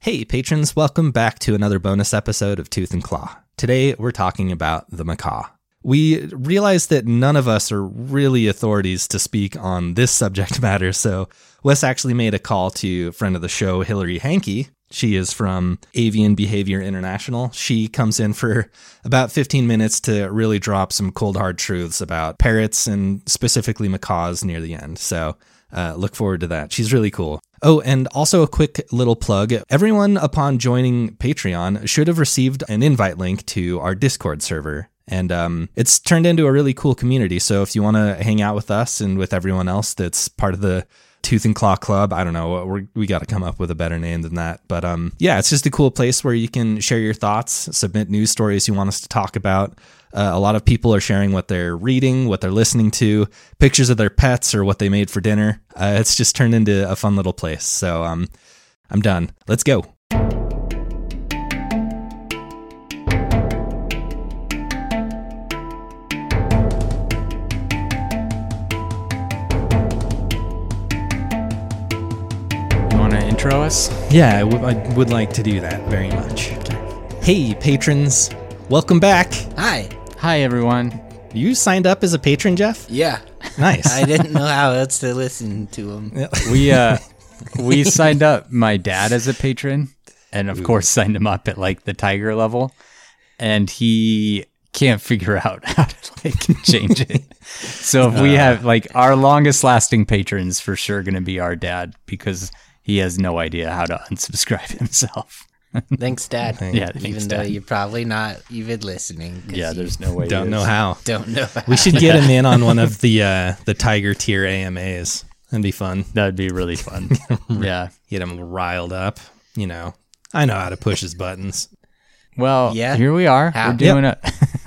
Hey patrons, welcome back to another bonus episode of Tooth and Claw. Today we're talking about the macaw. We realize that none of us are really authorities to speak on this subject matter, so Wes actually made a call to a friend of the show, Hillary Hankey. She is from Avian Behavior International. She comes in for about 15 minutes to really drop some cold hard truths about parrots and specifically macaws near the end. So look forward to that. She's really cool. Oh, and also a quick little plug. Everyone upon joining Patreon should have received an invite link to our Discord server. And it's turned into a really cool community. So if you want to hang out with us and with everyone else that's part of the Tooth and Claw Club, I don't know, we got to come up with a better name than that. But yeah, it's just a cool place where you can share your thoughts, submit news stories you want us to talk about. A lot of people are sharing what they're reading, what they're listening to, pictures of their pets or what they made for dinner. It's just turned into a fun little place. So I'm done. Let's go. Intro us? Yeah, I would like to do that very much. Hey, patrons. Welcome back. Hi, everyone. You signed up as a patron, Jeff? Yeah. Nice. I didn't know how else to listen to him. We signed up my dad as a patron, and of course signed him up at like the tiger level, and he can't figure out how to like change it. So if we have like our longest lasting patrons for sure going to be our dad, because he has no idea how to unsubscribe himself. Thanks, Dad. Yeah, even though you're probably not even listening. Yeah, there's no way. Don't know how. Don't know how. We should get him in on one of the tiger tier AMAs. That'd be fun. That'd be really fun. Yeah. Get him riled up. You know, I know how to push his buttons. Well, Yeah. here we are. How? We're doing it.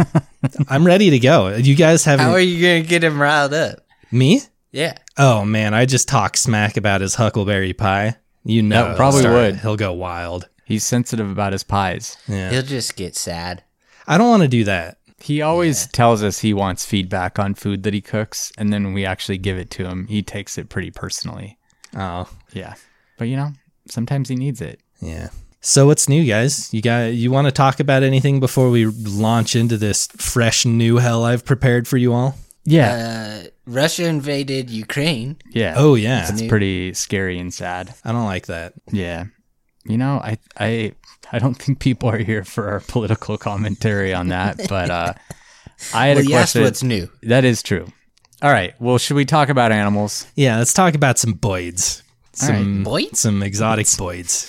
I'm ready to go. You guys haven't... How are you going to get him riled up? Me? Yeah. Oh, man, I just talk smack about his huckleberry pie. You know. That probably would. He'll go wild. He's sensitive about his pies. Yeah. He'll just get sad. I don't want to do that. He always tells us he wants feedback on food that he cooks, and then when we actually give it to him, he takes it pretty personally. Oh, Yeah. But you know, sometimes he needs it. yeah. So what's new, guys? You want to talk about anything before we launch into this fresh new hell I've prepared for you all? Yeah. Russia invaded Ukraine. Yeah. Oh, yeah. It's pretty scary and sad. I don't like that. Yeah. You know, I don't think people are here for our political commentary on that, but I had a question. What's new? That is true. All right. Well, should we talk about animals? Yeah, let's talk about some boids. Boids? Some exotic boids.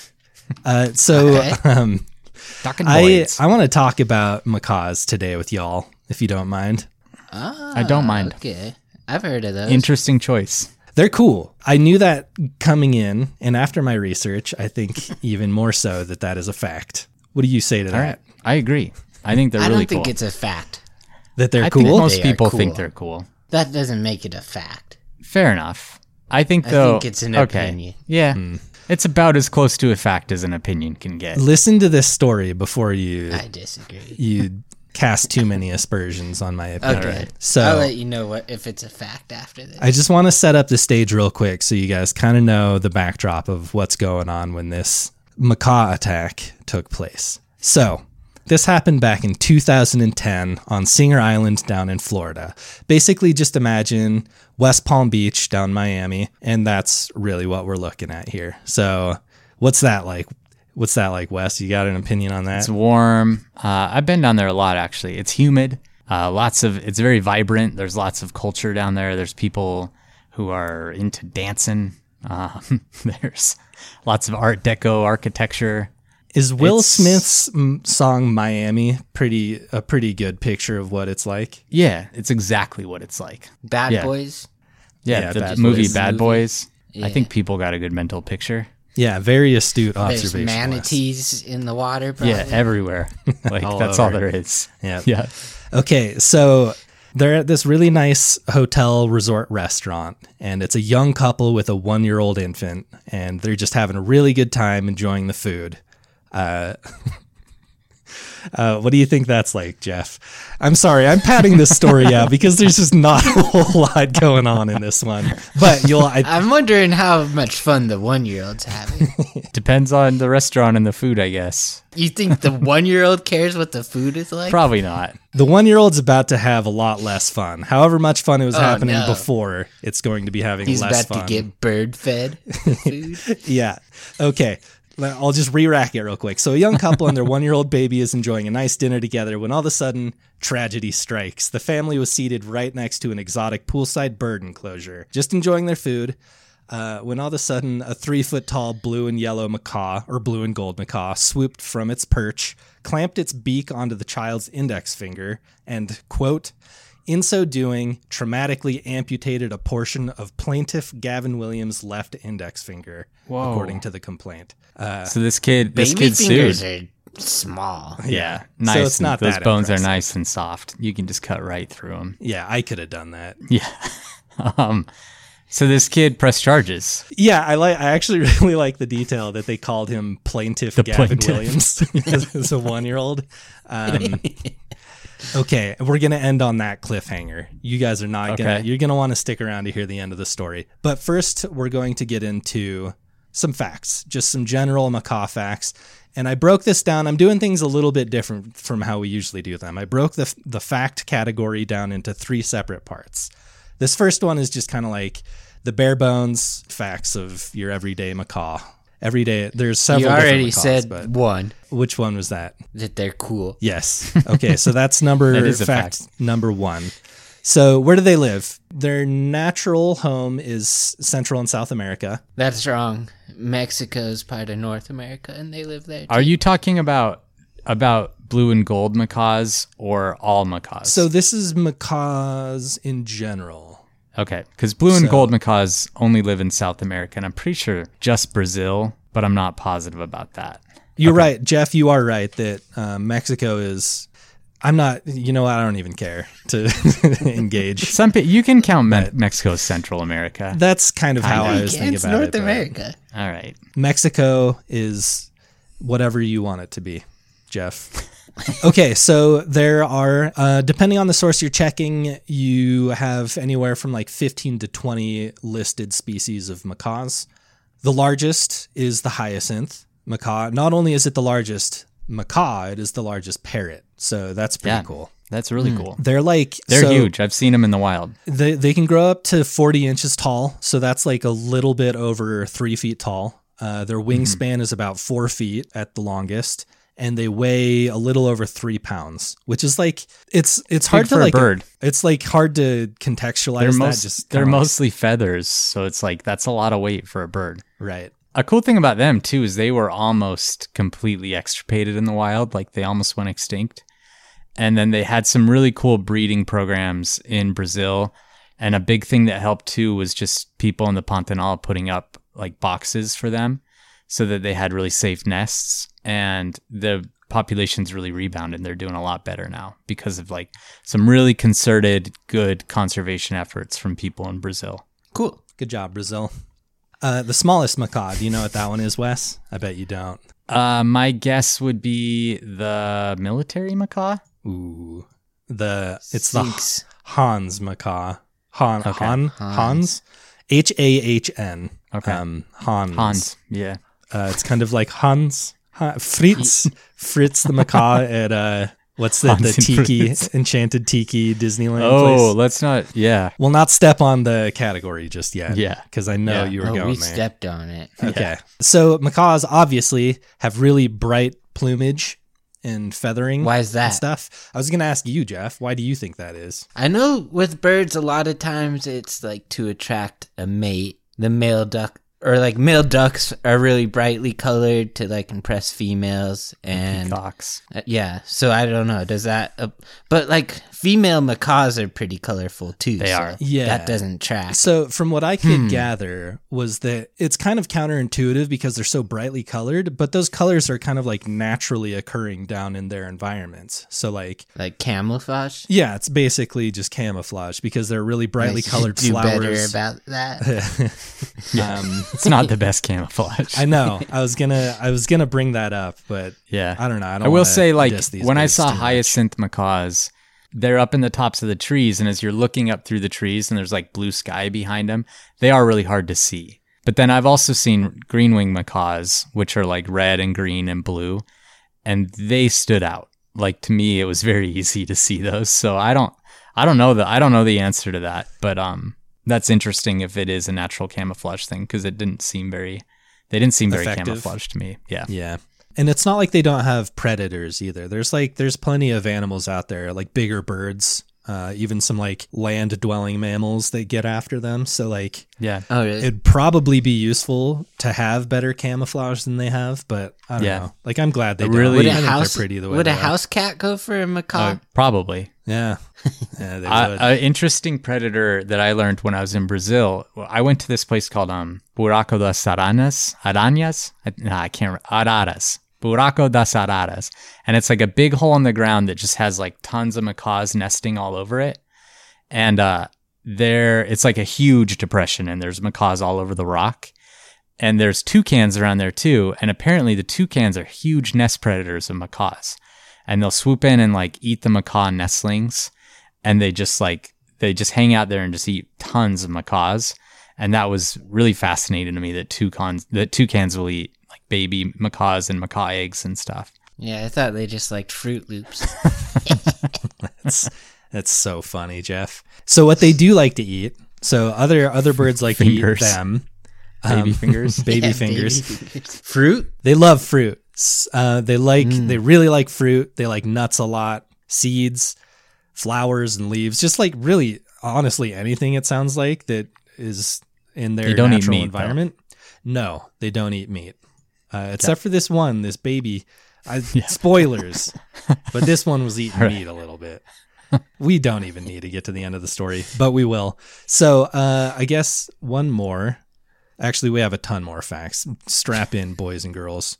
So Okay. Talking I want to talk about macaws today with y'all, if you don't mind. I don't mind. Okay. I've heard of those. Interesting choice. They're cool. I knew that coming in, and after my research, I think even more so that is a fact. What do you say to All that? right. I agree. I think they're I really don't think cool. it's a fact. That they're I cool? think most They are people think cool. they're cool. That doesn't make it a fact. Fair enough. I think I though. think it's an okay. opinion. Yeah. It's about as close to a fact as an opinion can get. Listen to this story before you I disagree. cast too many aspersions on my opinion. Okay. So I'll let you know if it's a fact after this. I just want to set up the stage real quick so you guys kind of know the backdrop of what's going on when this macaw attack took place. So, this happened back in 2010 on Singer Island down in Florida. Basically, just imagine West Palm Beach down Miami, and that's really what we're looking at here. So, what's that like? What's that like, Wes? You got an opinion on that? It's warm. I've been down there a lot, actually. It's humid. It's very vibrant. There's lots of culture down there. There's people who are into dancing. There's lots of Art Deco architecture. Is Will Smith's song Miami a pretty good picture of what it's like? Yeah, it's exactly what it's like. Bad Yeah. Boys. Yeah, the Bad movie Boys. Bad Boys. Yeah. I think people got a good mental picture. Yeah, very astute There's observation. Wes. manatees in the water. Probably. Yeah, everywhere. Like All that's all over. there is. Yeah. Yeah. Okay, so they're at this really nice hotel resort restaurant, and it's a young couple with a 1-year-old infant, and they're just having a really good time enjoying the food. What do you think that's like, Jeff? I'm sorry, I'm padding this story out because there's just not a whole lot going on in this one. But I'm wondering how much fun the 1-year-old's having. Depends on the restaurant and the food, I guess. You think the 1-year-old cares what the food is like? Probably not. the 1-year-old's about to have a lot less fun. However much fun it was happening no. before, it's going to be having He's less about fun. to get bird fed food. Yeah. Okay. I'll just re-rack it real quick. So a young couple and their 1-year-old baby is enjoying a nice dinner together when all of a sudden, tragedy strikes. The family was seated right next to an exotic poolside bird enclosure, just enjoying their food, when all of a sudden a 3-foot-tall blue and yellow macaw, or blue and gold macaw, swooped from its perch, clamped its beak onto the child's index finger, and, quote, in so doing, traumatically amputated a portion of plaintiff Gavin Williams' left index finger, Whoa. according to the complaint. So this kid Baby fingers sued. are small. Yeah, So nice. it's not those that bones impressive. are nice and soft. You can just cut right through them. Yeah, I could have done that. Yeah. So this kid pressed charges. Yeah, I actually really like the detail that they called him plaintiff Gavin plaintiff. Williams as a 1-year-old. Okay, we're gonna end on that cliffhanger. You guys are not gonna. Okay. You're gonna want to stick around to hear the end of the story. But first, we're going to get into some facts, just some general macaw facts. And I broke this down. I'm doing things a little bit different from how we usually do them. I broke the fact category down into 3 separate parts. This first one is just kind of like the bare bones facts of your everyday macaw. Every day, there's several. You different already macaws, said but one, which one was that? that they're cool. Yes. Okay, so that's That is a fact number 1. So where do they live? Their natural home is Central and South America. That's wrong. Mexico's part of North America, and they live there. Are you talking about blue and gold macaws or all macaws? So this is macaws in general. Okay, because blue and So- gold macaws only live in South America, and I'm pretty sure just Brazil, but I'm not positive about that. You're right, Jeff. You are right that Mexico is. I'm not. You know what? I don't even care to engage. You can count Mexico as Central America. That's kind of how I was thinking It's about North it. but America. All right. Mexico is whatever you want it to be, Jeff. Okay, so there are, depending on the source you're checking, you have anywhere from like 15 to 20 listed species of macaws. The largest is the hyacinth macaw. Not only is it the largest macaw, it is the largest parrot. So that's pretty Yeah. cool. That's really cool. They're like They're huge. I've seen them in the wild. They can grow up to 40 inches tall, so that's like a little bit over 3 feet tall. Their wingspan is about 4 feet at the longest, and they weigh a little over 3 pounds, which is like it's hard to for a like bird. It's like hard to contextualize that. Just They're kinda like- mostly feathers, so it's like that's a lot of weight for a bird. right. A cool thing about them too is they were almost completely extirpated in the wild, like they almost went extinct. And then they had some really cool breeding programs in Brazil. And a big thing that helped too was just people in the Pantanal putting up like boxes for them so that they had really safe nests. And the population's really rebounded. They're doing a lot better now because of like some really concerted, good conservation efforts from people in Brazil. Cool. Good job, Brazil. The smallest macaw. Do you know what that one is, Wes? I bet you don't. My guess would be the military macaw. Ooh, it's Sphinx. the Hans macaw. Hans. Hans. H-A-H-N. Okay. Hans. Yeah. It's kind of like Fritz the macaw at what's the Hans and tiki Fritz. enchanted tiki Disneyland Oh, place. let's not. Yeah. We'll not step on the category just yet. Yeah. because I know Yeah. you were Oh, going we there. stepped on it. Okay, so macaws obviously have really bright plumage and feathering. Why is that? and stuff? I was gonna ask you, Jeff. Why do you think that is? I know with birds, a lot of times it's like to attract a mate. The male duck, or like male ducks, are really brightly colored to like impress females, and Cox. yeah. So I don't know. Does that? But like female macaws are pretty colorful too. They so are. Yeah. that doesn't track. So from what I could gather was that it's kind of counterintuitive because they're so brightly colored, but those colors are kind of like naturally occurring down in their environments. So like, Like camouflage. yeah, it's basically just camouflage because they're really brightly I should colored do better flowers. about that. It's not the best camouflage. I know. I was gonna bring that up, but Yeah. I don't know. I will say, like, when I birds saw too much. hyacinth macaws, they're up in the tops of the trees, and as you're looking up through the trees and there's like blue sky behind them, they are really hard to see. But then I've also seen green-winged macaws, which are like red and green and blue, and they stood out. Like, to me, it was very easy to see those. So I don't know the answer to that, but that's interesting if it is a natural camouflage thing, because they didn't seem very Effective. camouflaged to me. Yeah. Yeah. And it's not like they don't have predators either. There's plenty of animals out there, like bigger birds, even some like land dwelling mammals that get after them. So like, Yeah. Oh, really? it'd probably be useful to have better camouflage than they have, but I don't Yeah. know. Like, I'm glad they Really- don't. would I a think house they're pretty the way would they a are. house cat go for a macaw? Probably. Yeah. Yeah, they would. An interesting predator that I learned when I was in Brazil. I went to this place called Buraco das Araras. Buraco das Araras. And it's like a big hole in the ground that just has like tons of macaws nesting all over it. And it's like a huge depression, and there's macaws all over the rock. And there's toucans around there too. And apparently the toucans are huge nest predators of macaws. And they'll swoop in and like eat the macaw nestlings. And they just hang out there and just eat tons of macaws. And that was really fascinating to me, that toucans will eat like baby macaws and macaw eggs and stuff. Yeah, I thought they just liked Fruit Loops. That's so funny, Jeff. So what they do like to eat, so other birds like to eat Fingers. them. Baby fingers. Baby Yeah, fingers. Fruit? They love fruit. They really like fruit. They like nuts a lot, seeds, flowers, and leaves. Just like really, honestly, anything, it sounds like, that is in their They don't eat natural meat, environment. No, they don't eat meat. Except for this baby. Spoilers. But this one was eating meat a little bit. We don't even need to get to the end of the story, but we will. So I guess one more. Actually, we have a ton more facts. Strap in, boys and girls.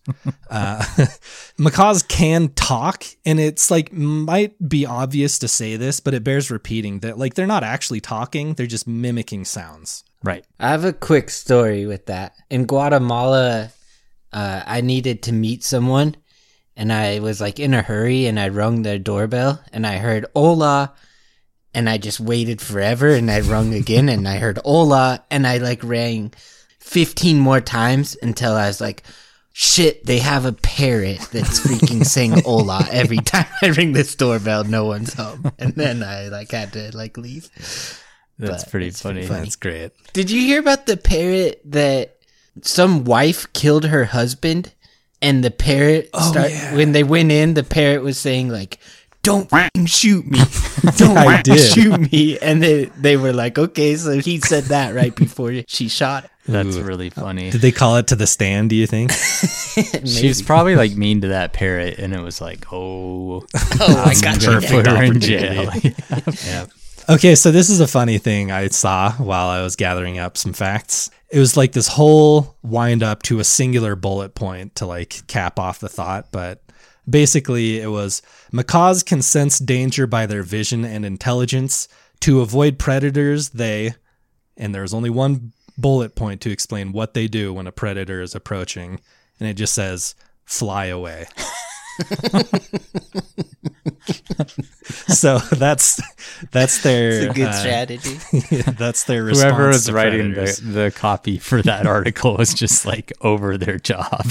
Macaws can talk, and it's like, might be obvious to say this, but it bears repeating that like they're not actually talking. They're just mimicking sounds. Right. I have a quick story with that. In Guatemala, I needed to meet someone, and I was like in a hurry, and I rung their doorbell, and I heard "Hola," and I just waited forever, and I rung again, and I heard "Hola," and I like rang 15 more times until I was like, shit, they have a parrot that's freaking saying "Hola" every time I ring this doorbell. No one's home, and then I like had to like leave. That's But pretty it's funny. pretty funny. That's great. Did you hear about the parrot that some wife killed her husband, and the parrot when they went in, the parrot was saying like, "Don't f***ing shoot me, don't I f***ing did. shoot me," and they were like, "Okay," so he said that right before she shot him. That's Ooh. really funny. Did they call it to the stand, do you think? She was probably like mean to that parrot, and it was like, oh, I got you. Perfect put her in opportunity. jail. Yeah. Okay, so this is a funny thing I saw while I was gathering up some facts. It was like this whole wind up to a singular bullet point to like cap off the thought, but basically it was macaws can sense danger by their vision and intelligence. To avoid predators, and there's only one bullet point to explain what they do when a predator is approaching, and it just says, fly away. So that's their It's a good strategy. that's their response. Whoever was to writing predators. the copy for that article was just like over their job.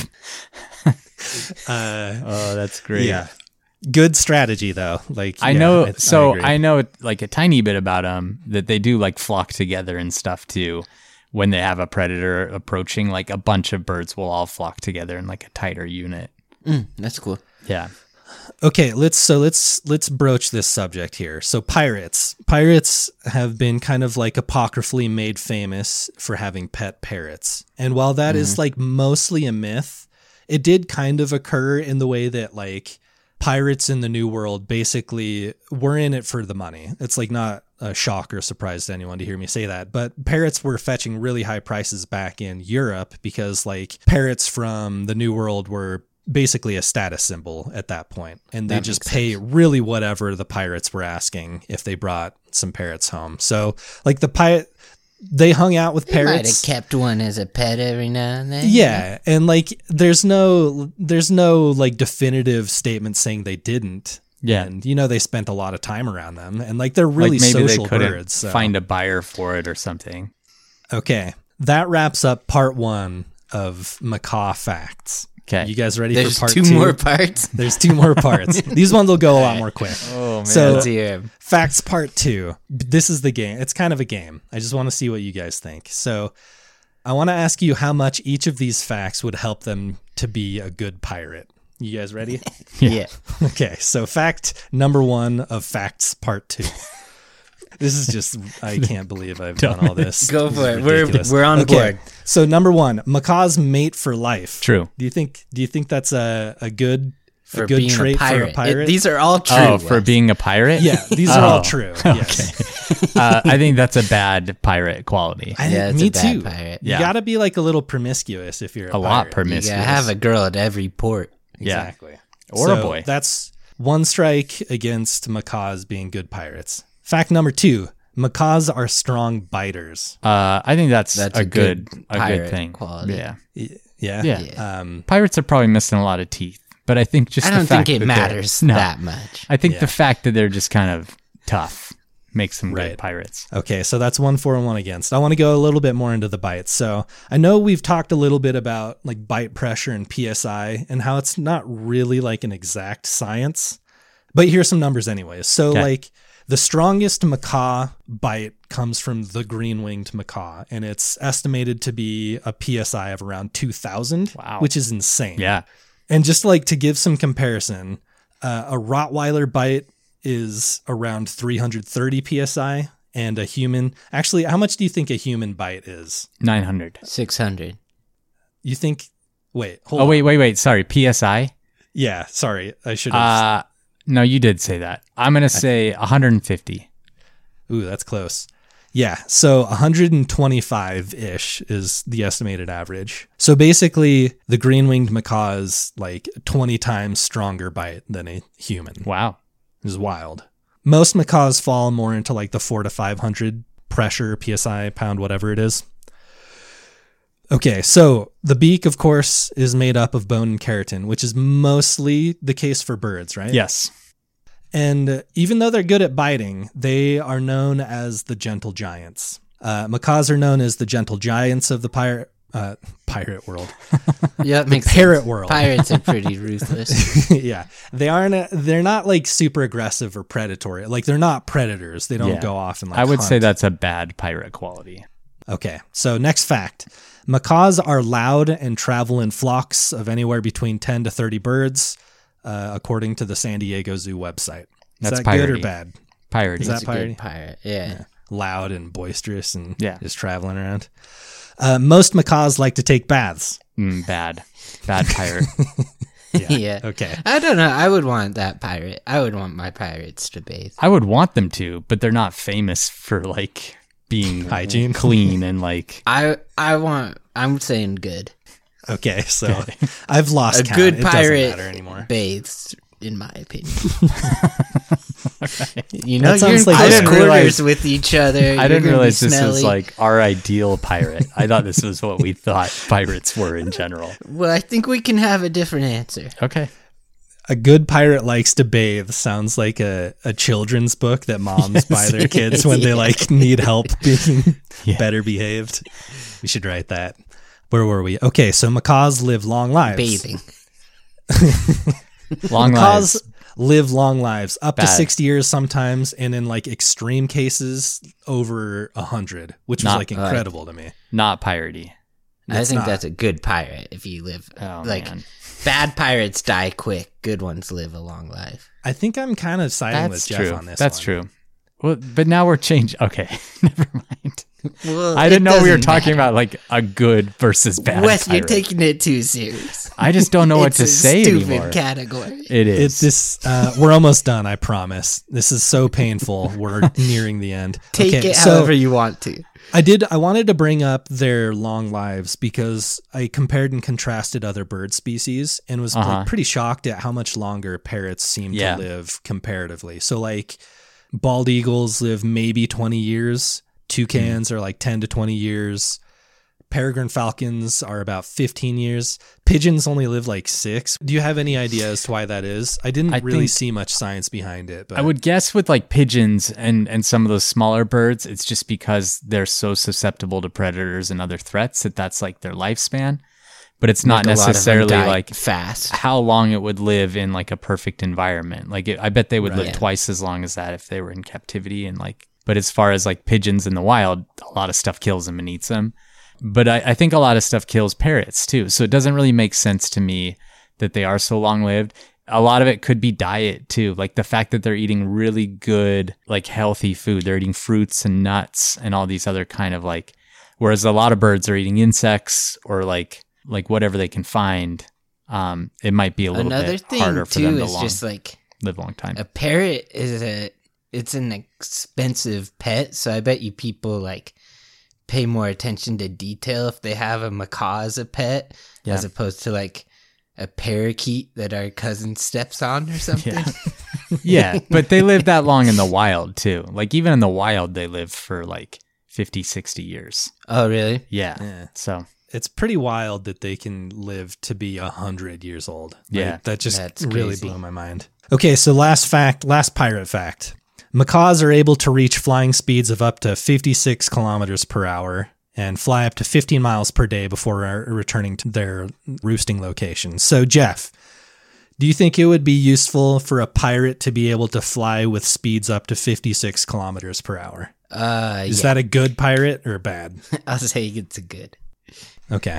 Oh, that's great. Yeah, good strategy though. Like I yeah, know. agree. I know like a tiny bit about them, that they do like flock together and stuff too. When they have a predator approaching, like a bunch of birds will all flock together in like a tighter unit. That's cool. Yeah. Okay, let's broach this subject here. So pirates have been kind of like apocryphally made famous for having pet parrots. And while that is like mostly a myth, it did kind of occur in the way that like pirates in the New World basically were in it for the money. It's like not a shock or surprise to anyone to hear me say that, but parrots were fetching really high prices back in Europe because like parrots from the New World were basically a status symbol at that point, and they just pay really whatever the pirates were asking if they brought some parrots home. So like the they hung out with They might have parrots. kept one as a pet every now and then. Yeah, and like there's no like definitive statement saying they didn't. Yeah. And they spent a lot of time around them, and like they're really like maybe social they couldn't birds. So. find a buyer for it or something. Okay, that wraps up part 1 of macaw facts. Okay. You guys ready There's for part 2 2? more parts. There's 2 more parts. These ones will go a lot more quick. Oh man. So- Let's hear 'em. Facts part 2. This is the game. It's kind of a game. I just want to see what you guys think. So I want to ask you how much each of these facts would help them to be a good pirate. You guys ready? Yeah. Okay. So fact number 1 of facts part 2. This is just, I can't believe I've done all this. Go This for is it. ridiculous. We're on Okay, board. So number 1, macaws mate for life. True. Do you think that's a good For good being trait a pirate. for a pirate? These are all true. Oh, for Wes. being a pirate? Yeah, these are all true. Yes. I think that's a bad pirate quality. I it's me a bad too. pirate. You Yeah. got to be like a little promiscuous if you're A lot pirate. promiscuous. You gotta have a girl at every port. Yeah. Exactly. Or a boy. That's 1 strike against macaws being good pirates. Fact number 2, macaws are strong biters. I think that's That's a good pirate thing. quality. Yeah. Yeah. Yeah. Pirates are probably missing a lot of teeth, but I think just I the don't fact think it that they're- matters No. that much. I think Yeah. the fact that they're just kind of tough makes them Right. good pirates. Okay, so that's 1 for and 1 against. I want to go a little bit more into the bites. So I know we've talked a little bit about like bite pressure and PSI and how it's not really like an exact science, but here's some numbers anyways. So Okay. like the strongest macaw bite comes from the green-winged macaw, and it's estimated to be a PSI of around 2,000, Wow. which is insane. Yeah. And just like to give some comparison, a Rottweiler bite is around 330 PSI, and a human, actually, how much do you think a human bite is? 900. 600. You think, wait, hold Oh, on. wait. Sorry. PSI? Yeah, sorry. I should have. No, you did say that. I'm going to say 150. Ooh, that's close. Yeah, so 125-ish is the estimated average. So basically, the green-winged macaw is like 20 times stronger bite than a human. Wow. Is wild. Most macaws fall more into like the 400 to 500 pressure, PSI, pound, whatever it is. Okay, so the beak, of course, is made up of bone and keratin, which is mostly the case for birds, right? Yes. And even though they're good at biting, they are known as the gentle giants. Macaws are known as the gentle giants of the pirate world. Yeah, it makes parrot sense. world. Pirates are pretty ruthless. Yeah, they're not like super aggressive or predatory. Like they're not predators. They don't Yeah. go off and like I would say hunt. that's a bad pirate quality. Okay, so next fact. Macaws are loud and travel in flocks of anywhere between 10 to 30 birds, according to the San Diego Zoo website. Is That's that good or piratey. bad? Piratey. Is that It's a pirate? good pirate. Yeah. Loud and boisterous and Yeah. just traveling around. Most macaws like to take baths. Bad. Bad pirate. Yeah. Okay. I don't know. I would want that pirate. I would want my pirates to bathe. I would want them to, but they're not famous for like being Hygiene? clean and like I'm saying good. Okay, so I've lost A count. good It doesn't pirate matter anymore. bathes, in my opinion. You know, That you're in sounds like close I didn't quarters realize- with each other. I didn't realize this smelly. was like our ideal pirate. I thought this was what we thought pirates were in general. Well, I think we can have a different answer. Okay. A good pirate likes to bathe sounds like a children's book that moms buy their kids when they like need help being better behaved. We should write that. Where were we? Okay, so macaws live long lives. Bathing. Long Macaws lives. live long lives, up to Bad. 60 years sometimes, and in like extreme cases, over 100, which was Not like incredible to me. Not piratey. I think not. that's a good pirate if you live. Oh, like, man. bad pirates die quick. Good ones live a long life. I think I'm kind of siding That's with Jeff true. on this That's one. true. Well, but now we're changing. Okay. Never mind. Well, I didn't it know we were doesn't talking matter. about like a good versus bad Wes, you're pirate. taking it too serious. I just don't know what It's to a say stupid anymore. category. It is. It's this. We're almost done. I promise. This is so painful. We're nearing the end. Take Okay, it so however you want to. I wanted to bring up their long lives because I compared and contrasted other bird species and was like, pretty shocked at how much longer parrots seem Yeah. to live comparatively. So like bald eagles live maybe 20 years. Toucans are like 10 to 20 years. Peregrine falcons are about 15 years. Pigeons only live like 6. Do you have any idea as to why that is? I didn't really think- see much science behind it. But I would guess with like pigeons and some of those smaller birds, it's just because they're so susceptible to predators and other threats that's like their lifespan. But it's not Like, a lot of them necessarily die like fast. how long it would live in like a perfect environment. Like I bet they would live Right. twice as long as that if they were in captivity. And like, but as far as like pigeons in the wild, a lot of stuff kills them and eats them. But I think a lot of stuff kills parrots too. So it doesn't really make sense to me that they are so long lived. A lot of it could be diet too. Like the fact that they're eating really good, like healthy food. They're eating fruits and nuts and all these other kind of like, whereas a lot of birds are eating insects or like whatever they can find. It might be a little Another bit thing harder for them too to is just like live a long time. a parrot it's an expensive pet, so I bet you people like pay more attention to detail if they have a macaw as a pet Yeah. as opposed to like a parakeet that our cousin steps on or something. Yeah. Yeah, but they live that long in the wild too. Like even in the wild, they live for like 50, 60 years. Oh, really? Yeah. Yeah. So it's pretty wild that they can live to be 100 years old. Yeah. That just That's really crazy. blew my mind. Okay, so last pirate fact. Macaws are able to reach flying speeds of up to 56 kilometers per hour and fly up to 15 miles per day before returning to their roosting location. So, Jeff, do you think it would be useful for a pirate to be able to fly with speeds up to 56 kilometers per hour? Is that a good pirate or bad? I'll say it's a good. Okay.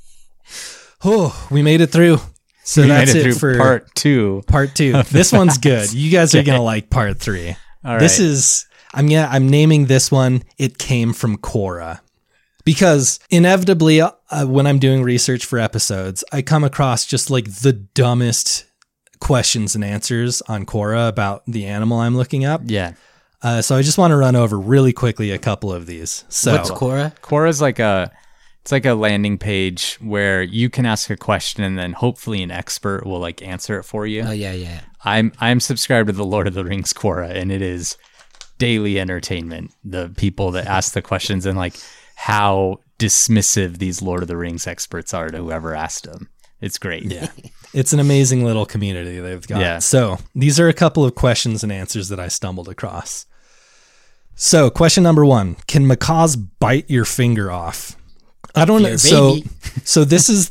Oh, we made it through. So we that's made it it through for part 2. part 2. This one's good. You guys are gonna like part 3. All This right. is I'm naming this one It Came from Quora. Because inevitably, when I'm doing research for episodes, I come across just like the dumbest questions and answers on Quora about the animal I'm looking up. Yeah. So I just want to run over really quickly a couple of these. So What's Quora? Quora's like it's like a landing page where you can ask a question and then hopefully an expert will like answer it for you. Oh, yeah. I'm subscribed to the Lord of the Rings Quora, and it is daily entertainment. The people that ask the questions and like how dismissive these Lord of the Rings experts are to whoever asked them. It's great. yeah, it's an amazing little community they've got. Yeah. So these are a couple of questions and answers that I stumbled across. So question number 1, can macaws bite your finger off? I don't know. Your So, baby. so this is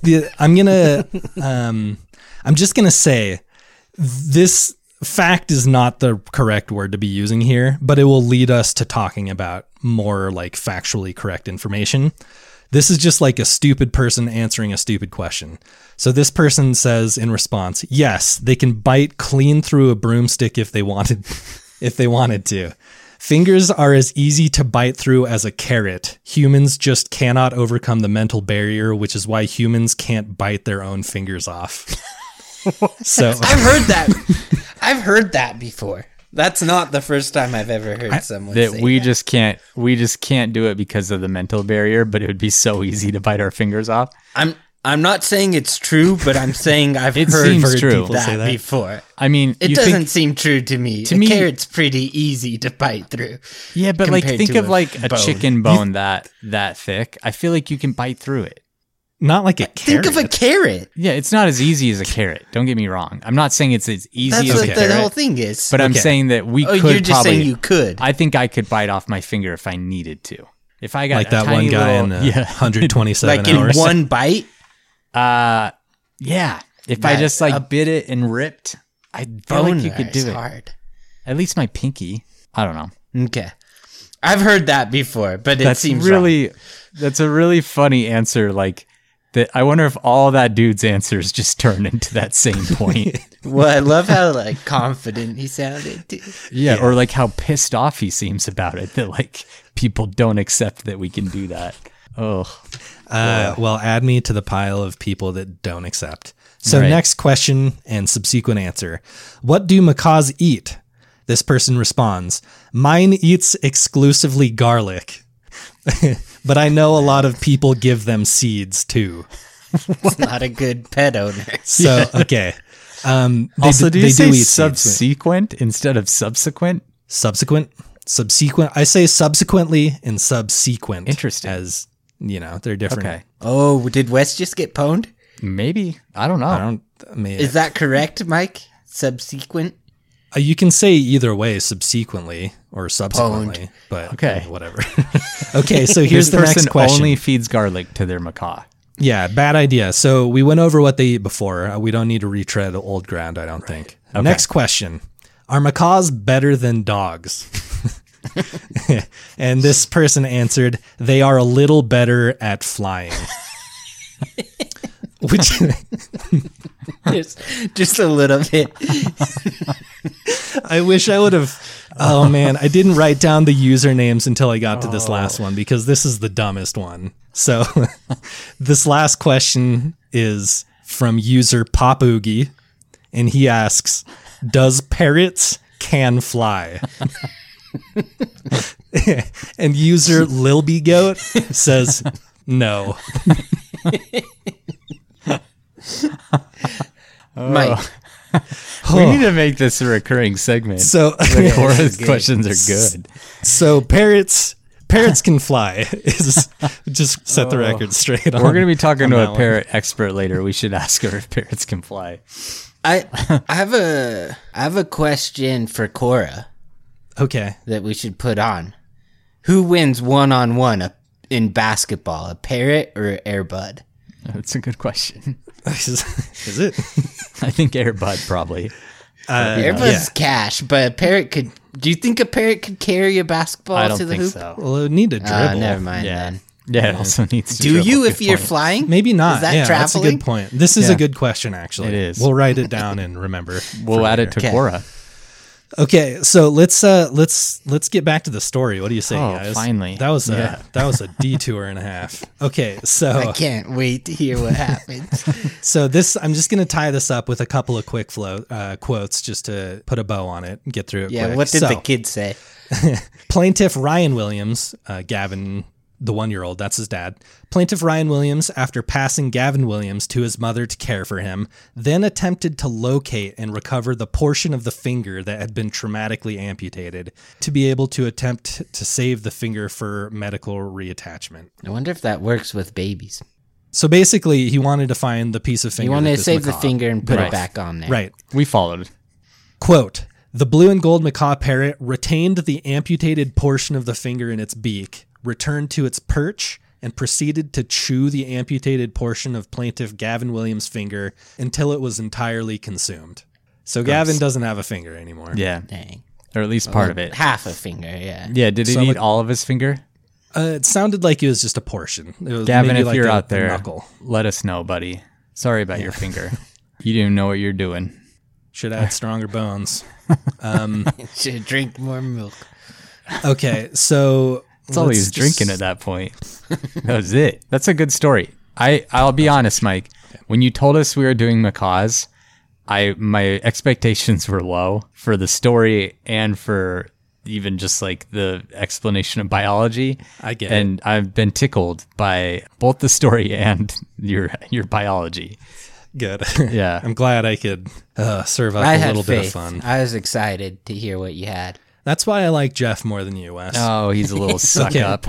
I'm just going to say this fact is not the correct word to be using here, but it will lead us to talking about more like factually correct information. This is just like a stupid person answering a stupid question. So this person says in response, yes, they can bite clean through a broomstick if they wanted to. Fingers are as easy to bite through as a carrot. Humans just cannot overcome the mental barrier, which is why humans can't bite their own fingers off. So I've heard that before. That's not the first time I've ever heard someone That say we that. just can't do it because of the mental barrier, but it would be so easy to bite our fingers off. I'm not saying it's true, but I'm saying I've It heard seems true. People say that that. before. I mean, It you doesn't think, seem true to me. To A me- carrot's pretty easy to bite through. yeah, but like compared think to of a like a bone. chicken bone that thick. I feel like you can bite through it. not like a carrot. Think of a carrot. Yeah, it's not as easy as a carrot. Don't get me wrong. I'm not saying it's as easy That's as what a the carrot, whole thing is. but I'm Okay. saying that we oh, could you're just probably. saying you could. I think I could bite off my finger if I needed to. If I got like a that tiny one guy little, in the 127 like in hours. one bite. Yeah. If I That- just like bit it and ripped, I feel like you could Boner is do it. hard. At least my pinky. I don't know. Okay. I've heard that before, but it That's seems really that's a really funny answer. Like that. I wonder if all that dude's answers just turn into that same point. wrong. Well, I love how like confident he sounded too. Yeah, or like how pissed off he seems about it that like people don't accept that we can do that. Oh, Well, add me to the pile of people that don't accept. So Right. next question and subsequent answer. What do macaws eat? This person responds, mine eats exclusively garlic. But I know a lot of people give them seeds too. It's not a good pet owner. So, okay. also, do you they say eat seeds. subsequent instead of subsequent? Subsequent? Subsequent. I say subsequently and subsequent. Interesting. As, they're different. Okay. Oh, did Wes just get pwned? Maybe. I don't know. I mean, Is that correct, Mike? Subsequent? you can say either way, subsequently or subsequently, but Okay. whatever. Okay, so here's This the next person question. only feeds garlic to their macaw. Yeah, bad idea. So we went over what they eat before. We don't need to retread old ground, I don't think. Okay. Next question. Are macaws better than dogs? And this person answered, they are a little better at flying. Which Just a little bit. I wish I would have. Oh man, I didn't write down the usernames until I got to this last one because this is the dumbest one. So this last question is from user Popoogie, and he asks, "Does parrots can fly?" And user Lilby Goat says, "No." Mike, We need to make this a recurring segment. So Cora's questions are good. So parrots can fly. Is just set the record straight. We're going to be talking to that a one. parrot expert later. We should ask her if parrots can fly. I have a question for Cora Okay. that we should put on. Who wins one-on-one in basketball, a parrot or Air Bud? That's a good question. Is it? I think Air Bud probably. Air Bud's cash, but a parrot could. Do you think a parrot could carry a basketball I don't to the think hoop? so. Well, it would need to dribble. Never mind Yeah. then. Yeah, it also needs to Do dribble. you Good if you're point. flying? Maybe not. Is that yeah, that's a traveling? good point. This is Yeah. a good question, actually. It is. We'll write it down and remember. We'll for add it later. to Okay. Cora. Okay, so let's get back to the story. What do you say, Oh, guys? finally. That was Yeah. that was a detour and a half. Okay, I so can't wait to hear what happens. this I'm just gonna tie this up with a couple of quick quotes just to put a bow on it and get through it. Yeah, quick. what did So, the kid say? Plaintiff Ryan Williams, Gavin, the 1-year-old, that's his dad. Plaintiff Ryan Williams, after passing Gavin Williams to his mother to care for him, then attempted to locate and recover the portion of the finger that had been traumatically amputated to be able to attempt to save the finger for medical reattachment. I wonder if that works with babies. So basically, he wanted to find the piece of finger. You want that to this save the macaw- finger and put Right. it back on there. Right. We followed. Quote, the blue and gold macaw parrot retained the amputated portion of the finger in its beak, returned to its perch, and proceeded to chew the amputated portion of plaintiff Gavin Williams' finger until it was entirely consumed. So Gavin doesn't have a finger anymore. Yeah. Dang. Or at least part of it. Half a finger, yeah. Yeah, did he So eat it- all of his finger? It sounded like it was just a portion. It was Gavin, maybe if like you're a out there, knuckle. let us know, buddy. Sorry about your finger. You didn't know what you're doing. Should add stronger bones. Should drink more milk. Okay, so That's all he was drinking at that point. That was it. That's a good story. I'll be honest, Mike. When you told us we were doing macaws, my expectations were low for the story and for even just like the explanation of biology. I get it. And I've been tickled by both the story and your biology. Good. Yeah. I'm glad I could serve up I a had little faith. bit of fun. I was excited to hear what you had. That's why I like Jeff more than you, Wes. Oh, he's a little suck Okay. up.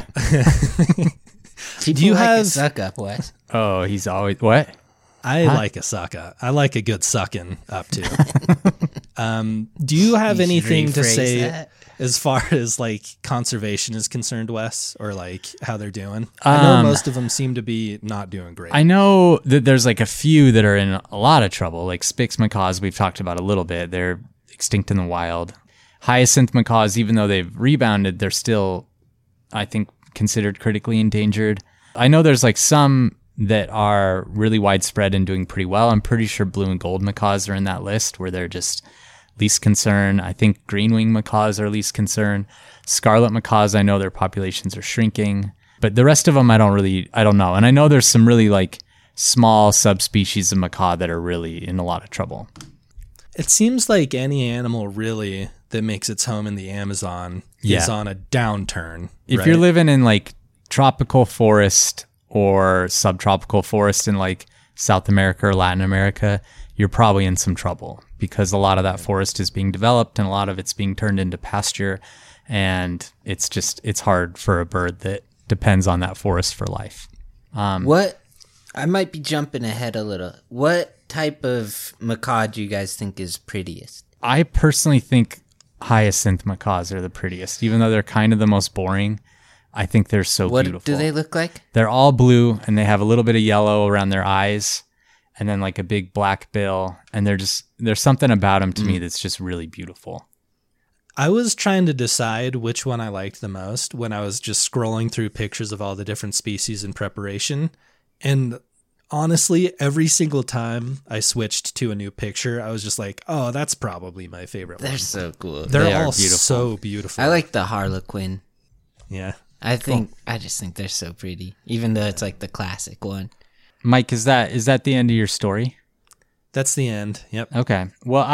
People you like a have- suck up, Wes. Oh, he's always what? I like a suck up. I like a good sucking up too. Do you have You should anything to rephrase say that. as far as like conservation is concerned, Wes, or like how they're doing? I know most of them seem to be not doing great. I know that there's like a few that are in a lot of trouble, like Spix macaws we've talked about a little bit. They're extinct in the wild. Hyacinth macaws, even though they've rebounded, they're still, I think, considered critically endangered. I know there's like some that are really widespread and doing pretty well. I'm pretty sure blue and gold macaws are in that list where they're just least concern. I think greenwing macaws are least concern. Scarlet macaws, I know their populations are shrinking, but the rest of them, I don't know. And I know there's some really like small subspecies of macaw that are really in a lot of trouble. It seems like any animal really that makes its home in the Amazon is Yeah. on a downturn. If right? you're living in like tropical forest or subtropical forest in like South America or Latin America, you're probably in some trouble because a lot of that forest is being developed and a lot of it's being turned into pasture. And it's hard for a bird that depends on that forest for life. I might be jumping ahead a little. What type of macaw do you guys think is prettiest? I personally think hyacinth macaws are the prettiest, even though they're kind of the most boring. I think they're so beautiful. What do they look like? They're all blue and they have a little bit of yellow around their eyes and then like a big black bill. And there's something about them to me that's just really beautiful. I was trying to decide which one I liked the most when I was just scrolling through pictures of all the different species in preparation. And honestly, every single time I switched to a new picture, I was just like, oh, that's probably my favorite one. They're so cool. They're They are all beautiful. so beautiful. I like the harlequin. Yeah. I just think they're so pretty, even though it's like the classic one. Mike, is that the end of your story? That's the end. Yep. Okay. Well,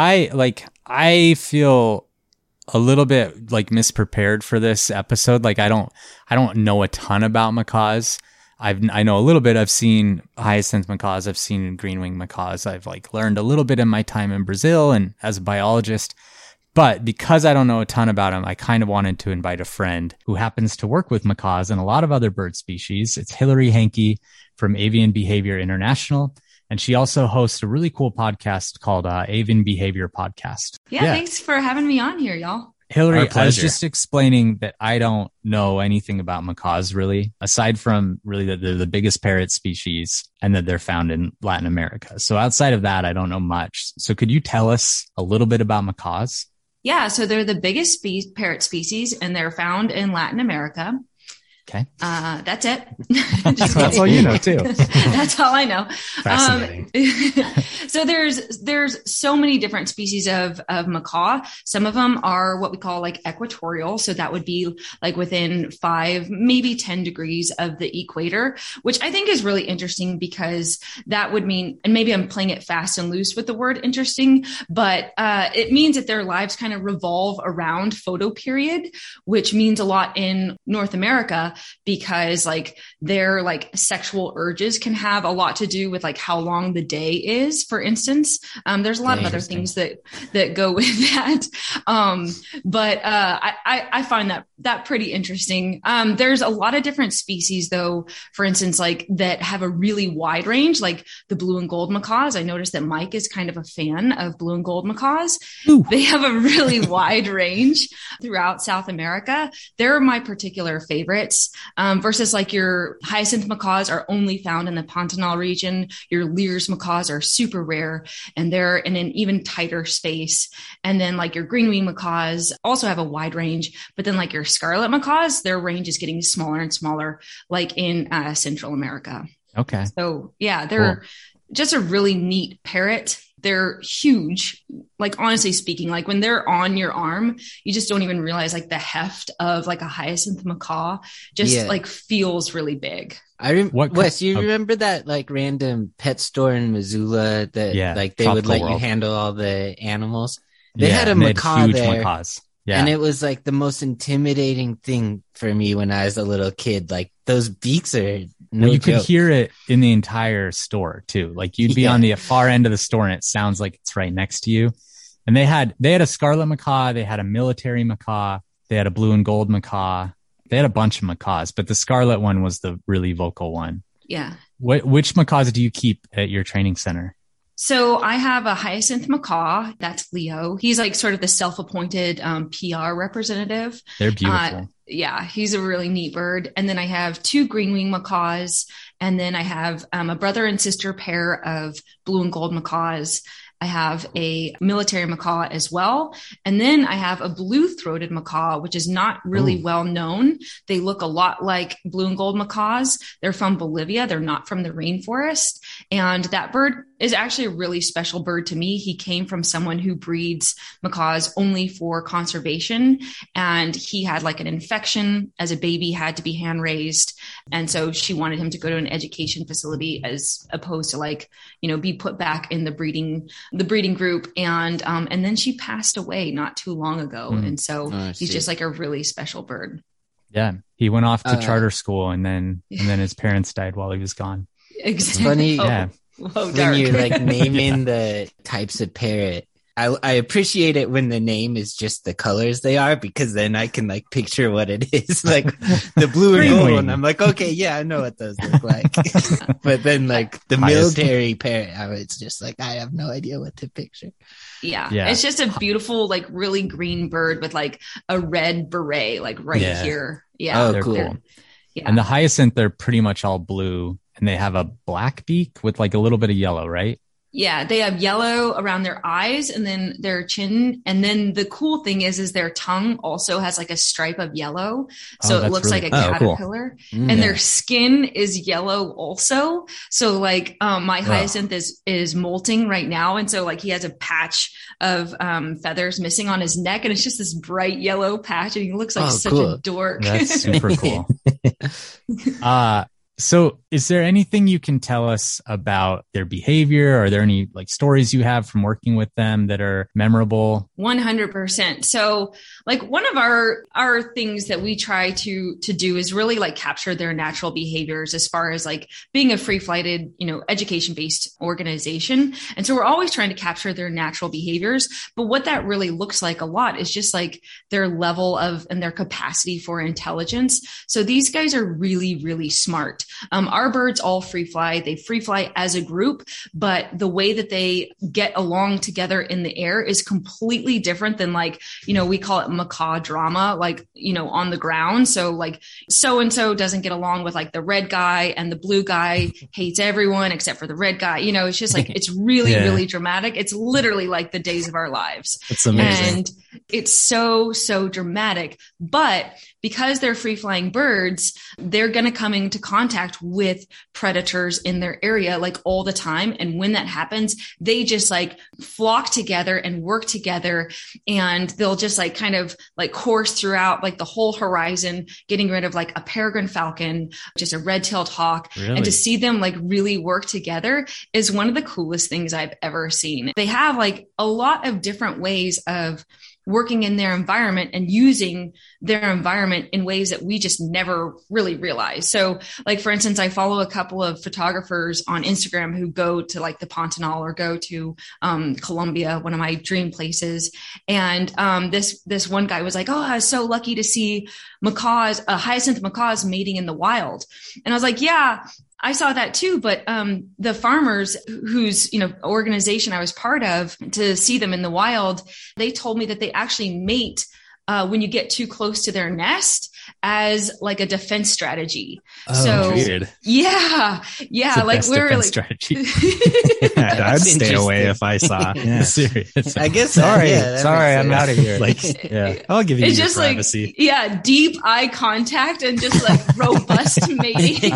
I feel a little bit like misprepared for this episode. Like I don't know a ton about macaws. I know a little bit. I've seen hyacinth macaws. I've seen green-winged macaws. I've like learned a little bit in my time in Brazil and as a biologist. But because I don't know a ton about them, I kind of wanted to invite a friend who happens to work with macaws and a lot of other bird species. It's Hillary Hankey from Avian Behavior International. And she also hosts a really cool podcast called Avian Behavior Podcast. Yeah, thanks for having me on here, y'all. Hillary, Our I was pleasure. just explaining that I don't know anything about macaws really, aside from really that they're the biggest parrot species and that they're found in Latin America. So outside of that, I don't know much. So could you tell us a little bit about macaws? Yeah, so they're the biggest parrot species, and they're found in Latin America. Okay. That's it. That's all you know too. That's all I know. Fascinating. So there's so many different species of macaw. Some of them are what we call like equatorial. So that would be like within 5, maybe 10 degrees of the equator, which I think is really interesting because that would mean, and maybe I'm playing it fast and loose with the word interesting, but it means that their lives kind of revolve around photoperiod, which means a lot in North America, because like their like sexual urges can have a lot to do with like how long the day is, for instance. There's a lot of other things that go with that. But I find that pretty interesting. There's a lot of different species though, for instance, like that have a really wide range, like the blue and gold macaws. I noticed that Mike is kind of a fan of blue and gold macaws. Ooh. They have a really wide range throughout South America. They're my particular favorites. Versus like your hyacinth macaws are only found in the Pantanal region. Your Lear's macaws are super rare and they're in an even tighter space. And then like your green-winged macaws also have a wide range, but then like your scarlet macaws, their range is getting smaller and smaller, like in Central America. Okay. So yeah, they're just a really neat parrot. They're huge. Like, honestly speaking, like when they're on your arm, you just don't even realize like the heft of like a hyacinth macaw just like feels really big. Wes, you remember that like random pet store in Missoula that like they would let you handle all the animals? They had a macaw huge there. Macaws. Yeah. And it was like the most intimidating thing for me when I was a little kid. Like those beaks are you could hear it in the entire store too. Like you'd be on the far end of the store and it sounds like it's right next to you. And they had a scarlet macaw. They had a military macaw. They had a blue and gold macaw. They had a bunch of macaws, but the scarlet one was the really vocal one. Yeah. Which macaws do you keep at your training center? So I have a hyacinth macaw. That's Leo. He's like sort of the self-appointed PR representative. They're beautiful. Yeah, he's a really neat bird. And then I have 2 green-winged macaws. And then I have a brother and sister pair of blue and gold macaws. I have a military macaw as well. And then I have a blue-throated macaw, which is not really well known. They look a lot like blue and gold macaws. They're from Bolivia. They're not from the rainforest. And that bird is actually a really special bird to me. He came from someone who breeds macaws only for conservation. And he had like an infection as a baby, had to be hand raised. And so she wanted him to go to an education facility as opposed to like, be put back in the breeding group. And then she passed away not too long ago. And so he's just like a really special bird. Yeah. He went off to charter school and then his parents died while he was gone. Exactly. Funny. Yeah. Whoa, when dark. you're like naming the types of parrot. I appreciate it when the name is just the colors they are, because then I can like picture what it is. Like the blue and gold one, I'm like, okay, yeah, I know what those look like. But then like the military parrot, it's just like, I have no idea what to picture. Yeah. It's just a beautiful, like really green bird with like a red beret, like right here. Yeah. Oh, they're cool. Yeah. And the hyacinth, they're pretty much all blue, and they have a black beak with like a little bit of yellow, right? Yeah, they have yellow around their eyes and then their chin. And then the cool thing is their tongue also has like a stripe of yellow. So it looks like a caterpillar. Cool. And their skin is yellow also. So like, my hyacinth is molting right now. And so like he has a patch of, feathers missing on his neck, and it's just this bright yellow patch, and he looks like such a dork. That's super cool. So is there anything you can tell us about their behavior? Are there any like stories you have from working with them that are memorable? 100%. So like one of our things that we try to do is really like capture their natural behaviors as far as like being a free flighted, education based organization. And so we're always trying to capture their natural behaviors. But what that really looks like a lot is just like their level of and their capacity for intelligence. So these guys are really, really smart. Our birds all free fly. They free fly as a group, but the way that they get along together in the air is completely different than like, we call it macaw drama, like, on the ground. So like so-and-so doesn't get along with like the red guy, and the blue guy hates everyone except for the red guy. It's just like, it's really, really dramatic. It's literally like the days of our lives. It's amazing. And it's so, so dramatic, but because they're free flying birds, they're going to come into contact with predators in their area like all the time. And when that happens, they just like flock together and work together, and they'll just like kind of like course throughout like the whole horizon, getting rid of like a peregrine falcon, just a red-tailed hawk. Really? And to see them like really work together is one of the coolest things I've ever seen. They have like a lot of different ways of working in their environment and using their environment in ways that we just never really realize. So like, for instance, I follow a couple of photographers on Instagram who go to like the Pantanal or go to Colombia, one of my dream places. And this one guy was like, oh, I was so lucky to see hyacinth macaws mating in the wild. And I was like, yeah, I saw that too, but the farmers whose organization I was part of, to see them in the wild, they told me that they actually mate when you get too close to their nest as like a defense strategy. Oh, so weird. Yeah, like we're like strategy. I'd stay away if I saw. Yeah. Serious. I guess. Sorry, that sorry, makes I'm sense. out of here. Like, I'll give you it's your just privacy. like, deep eye contact and just like robust mating.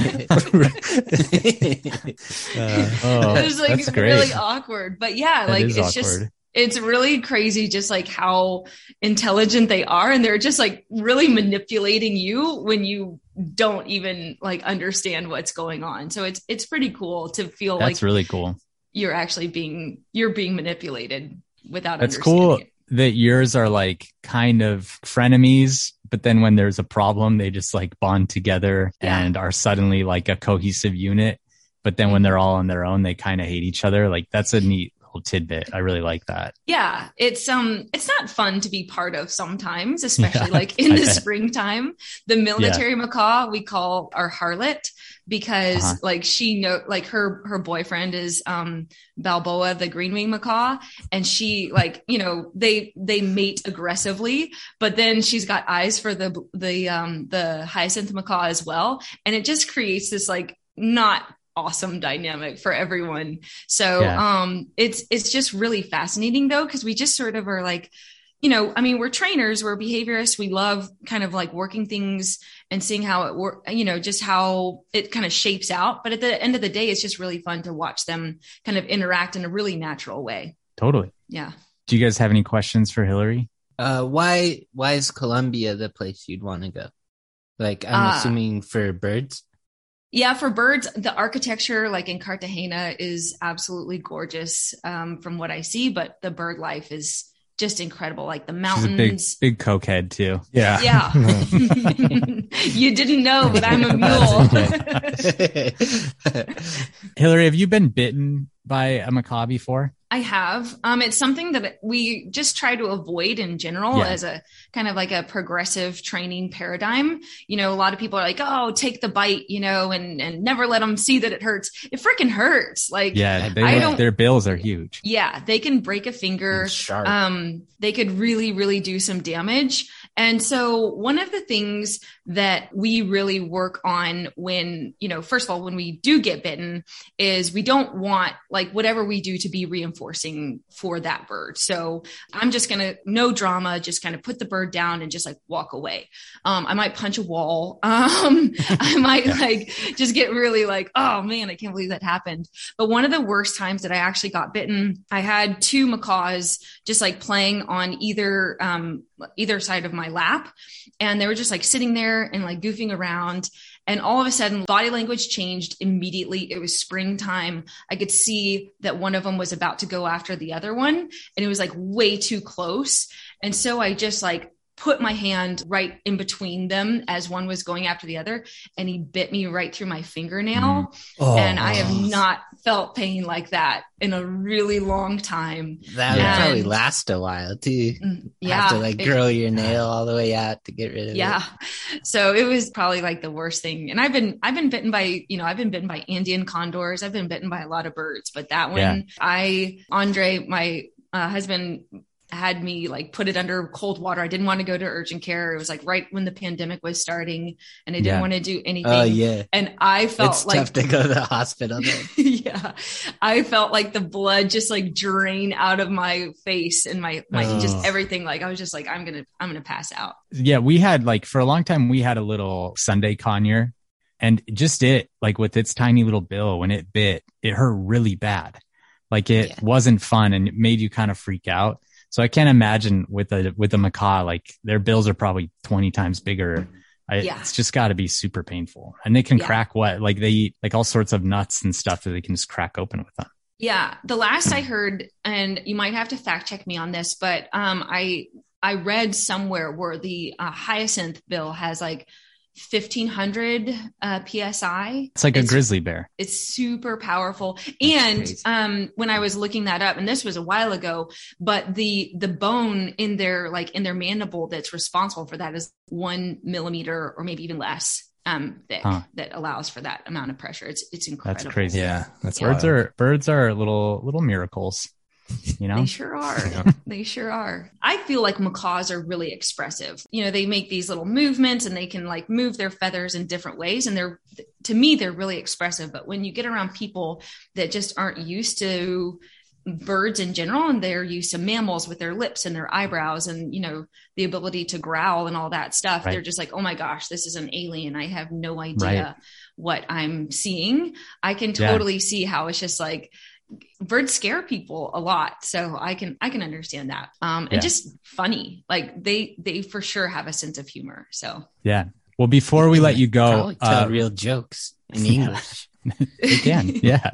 It's like that's great. really awkward, but yeah, That like is it's awkward. just, it's really crazy just like how intelligent they are, and they're just like really manipulating you when you don't even like understand what's going on. So it's pretty cool to feel That's like really cool. you're actually being manipulated without That's understanding cool it. that yours are like kind of frenemies, but then when there's a problem, they just like bond together and are suddenly like a cohesive unit. But then when they're all on their own, they kind of hate each other. Like that's a neat little tidbit. I really like that. Yeah, it's not fun to be part of sometimes, especially like in I the bet. springtime. The military macaw we call our harlot, because like her boyfriend is Balboa, the green-winged macaw, and she like they mate aggressively, but then she's got eyes for the hyacinth macaw as well, and it just creates this like not awesome dynamic for everyone. So it's just really fascinating though, because we just sort of are like, we're trainers, we're behaviorists, we love kind of like working things and seeing how it works, just how it kind of shapes out. But at the end of the day, it's just really fun to watch them kind of interact in a really natural way. Totally. Yeah. Do you guys have any questions for Hillary? Why is Colombia the place you'd want to go? Like, I'm assuming for birds. Yeah, for birds, the architecture like in Cartagena is absolutely gorgeous from what I see, but the bird life is just incredible. Like the She's a mountains. big cokehead too. Yeah. Yeah. You didn't know, but I'm a mule. Hillary, have you been bitten by a macaw before? I have. It's something that we just try to avoid in general as a kind of like a progressive training paradigm. You know, a lot of people are like, oh, take the bite, you know, and never let them see that it hurts. It freaking hurts. Like, their bills are huge. Yeah. They can break a finger. They could really, really do some damage. And so one of the things that we really work on when, you know, first of all, when we do get bitten is we don't want like whatever we do to be reinforcing for that bird. So I'm just going to, no drama, just kind of put the bird down and just like walk away. I might punch a wall. I might like just get really like, oh man, I can't believe that happened. But one of the worst times that I actually got bitten, I had 2 macaws just like playing on either side of my lap. And they were just like sitting there and like goofing around. And all of a sudden body language changed immediately. It was springtime. I could see that one of them was about to go after the other one. And it was like way too close. And so I just like put my hand right in between them as one was going after the other. And he bit me right through my fingernail. And I have not felt pain like that in a really long time. That would probably last a while too. Yeah. Have to like grow your nail all the way out to get rid of it. So it was probably like the worst thing. And I've been bitten by, you know, I've been bitten by Andean condors. I've been bitten by a lot of birds, but that one, Andre, my husband, had me like put it under cold water. I didn't want to go to urgent care. It was like right when the pandemic was starting and I didn't want to do anything. Oh yeah. And I felt it's tough to go to the hospital then. I felt like the blood just like drain out of my face and my just everything. Like I was just like, I'm going to pass out. Yeah. We had like for a long time, we had a little Sunday conure and just like with its tiny little bill, when it bit, it hurt really bad. Like it wasn't fun and it made you kind of freak out. So I can't imagine with a macaw, like their bills are probably 20 times bigger. It's just got to be super painful. And they can crack like they eat like all sorts of nuts and stuff that they can just crack open with them. Yeah. The last I heard, and you might have to fact check me on this, but I read somewhere where the hyacinth bill has like 1,500 PSI. It's like a grizzly bear. It's super powerful. That's and when I was looking that up, and this was a while ago, but the bone in their mandible that's responsible for that is 1 millimeter or maybe even less thick that allows for that amount of pressure. It's incredible. That's crazy. Yeah. That's birds are little miracles. You know, they sure are. They sure are. I feel like macaws are really expressive. You know, they make these little movements and they can like move their feathers in different ways. And to me, they're really expressive. But when you get around people that just aren't used to birds in general, and they're used to mammals with their lips and their eyebrows and, you know, the ability to growl and all that stuff, they're just like, oh my gosh, this is an alien. I have no idea what I'm seeing. I can totally see how it's just like, birds scare people a lot. So I can understand that. And just funny. Like they for sure have a sense of humor. So yeah. Well, before we let you go, tell real jokes in English. They can. Yeah.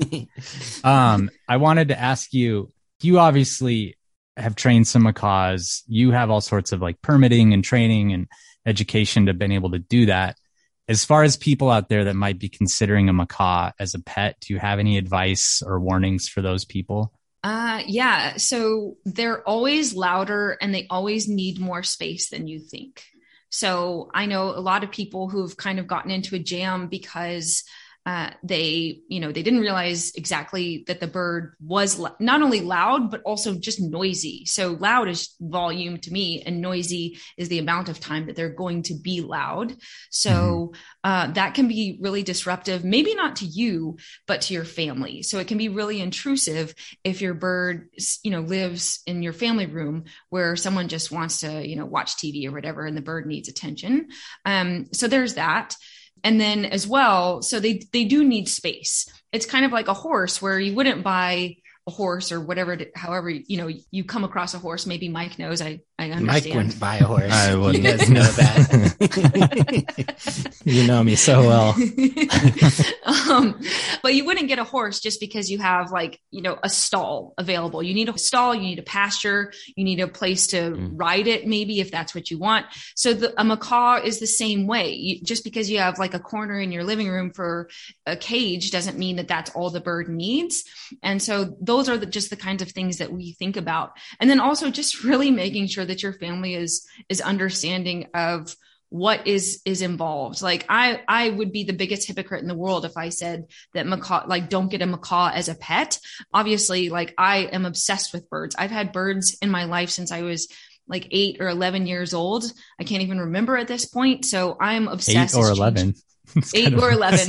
I wanted to ask you obviously have trained some macaws. You have all sorts of like permitting and training and education to been able to do that. As far as people out there that might be considering a macaw as a pet, do you have any advice or warnings for those people? Yeah. So they're always louder and they always need more space than you think. So I know a lot of people who've kind of gotten into a jam because they didn't realize exactly that the bird was not only loud, but also just noisy. So loud is volume to me, and noisy is the amount of time that they're going to be loud. So that can be really disruptive, maybe not to you, but to your family. So it can be really intrusive if your bird, lives in your family room where someone just wants to, watch TV or whatever, and the bird needs attention. So there's that. And then as well, so they do need space. It's kind of like a horse where you wouldn't buy a horse or whatever, however, you come across a horse. Maybe Mike knows, I I Mike understand. wouldn't buy a horse. I wouldn't. You guys know that. You know me so well. But you wouldn't get a horse just because you have like, a stall available. You need a stall, you need a pasture, you need a place to ride it, maybe if that's what you want. So a macaw is the same way. Just because you have like a corner in your living room for a cage doesn't mean that that's all the bird needs. And so those are just the kinds of things that we think about. And then also just really making sure that your family is understanding of what is involved. Like I would be the biggest hypocrite in the world if I said that macaw, like, don't get a macaw as a pet. Obviously, like, I am obsessed with birds. I've had birds in my life since I was like 8 or 11 years old. I can't even remember at this point. So I'm obsessed. 8 or 11. 8 or 11.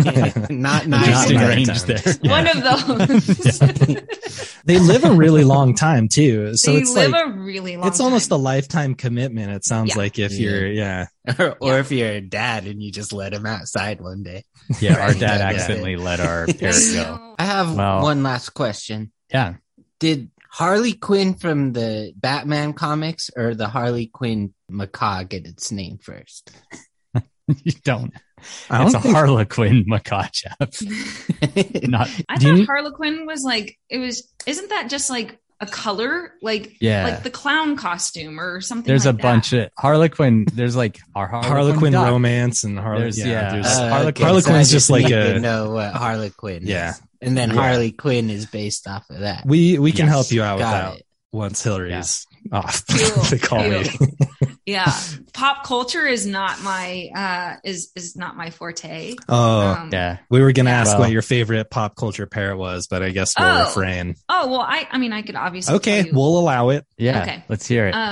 Not Just in Not range right there. One of those. They live a really long time too. So They it's live like, a really long it's almost a time. lifetime commitment. It sounds Yeah. like if you're, or if you're a dad and you just let him outside one day. Yeah, our Right. dad Yeah. accidentally let our parrot I go. know. I have Well- one last question. Yeah. Did Harley Quinn from the Batman comics or the Harley Quinn macaw get its name first? You don't. I don't It's a think- Harlequin macaw, Jeff. Not. I Do you thought need- Harlequin was like, isn't that just like a color? Like, Yeah. like the clown costume or something There's like a bunch of Harlequin. There's like our Harlequin duck. romance and There's- there's Harlequin- Harlequin's I just like need a to know what Harlequin Yeah. is. And then Yeah. Harley Quinn is based off of that. we can Yes. help you out with Got that it. once Hillary's off Cool. to call me. Yeah. Pop culture is not my, is not my forte. Oh, Yeah. we were gonna ask Well- what your favorite pop culture parrot was, but I guess we'll Oh. refrain. Oh, well, I mean, I could obviously Okay, tell you. we'll allow it. Yeah. Okay. Let's hear it.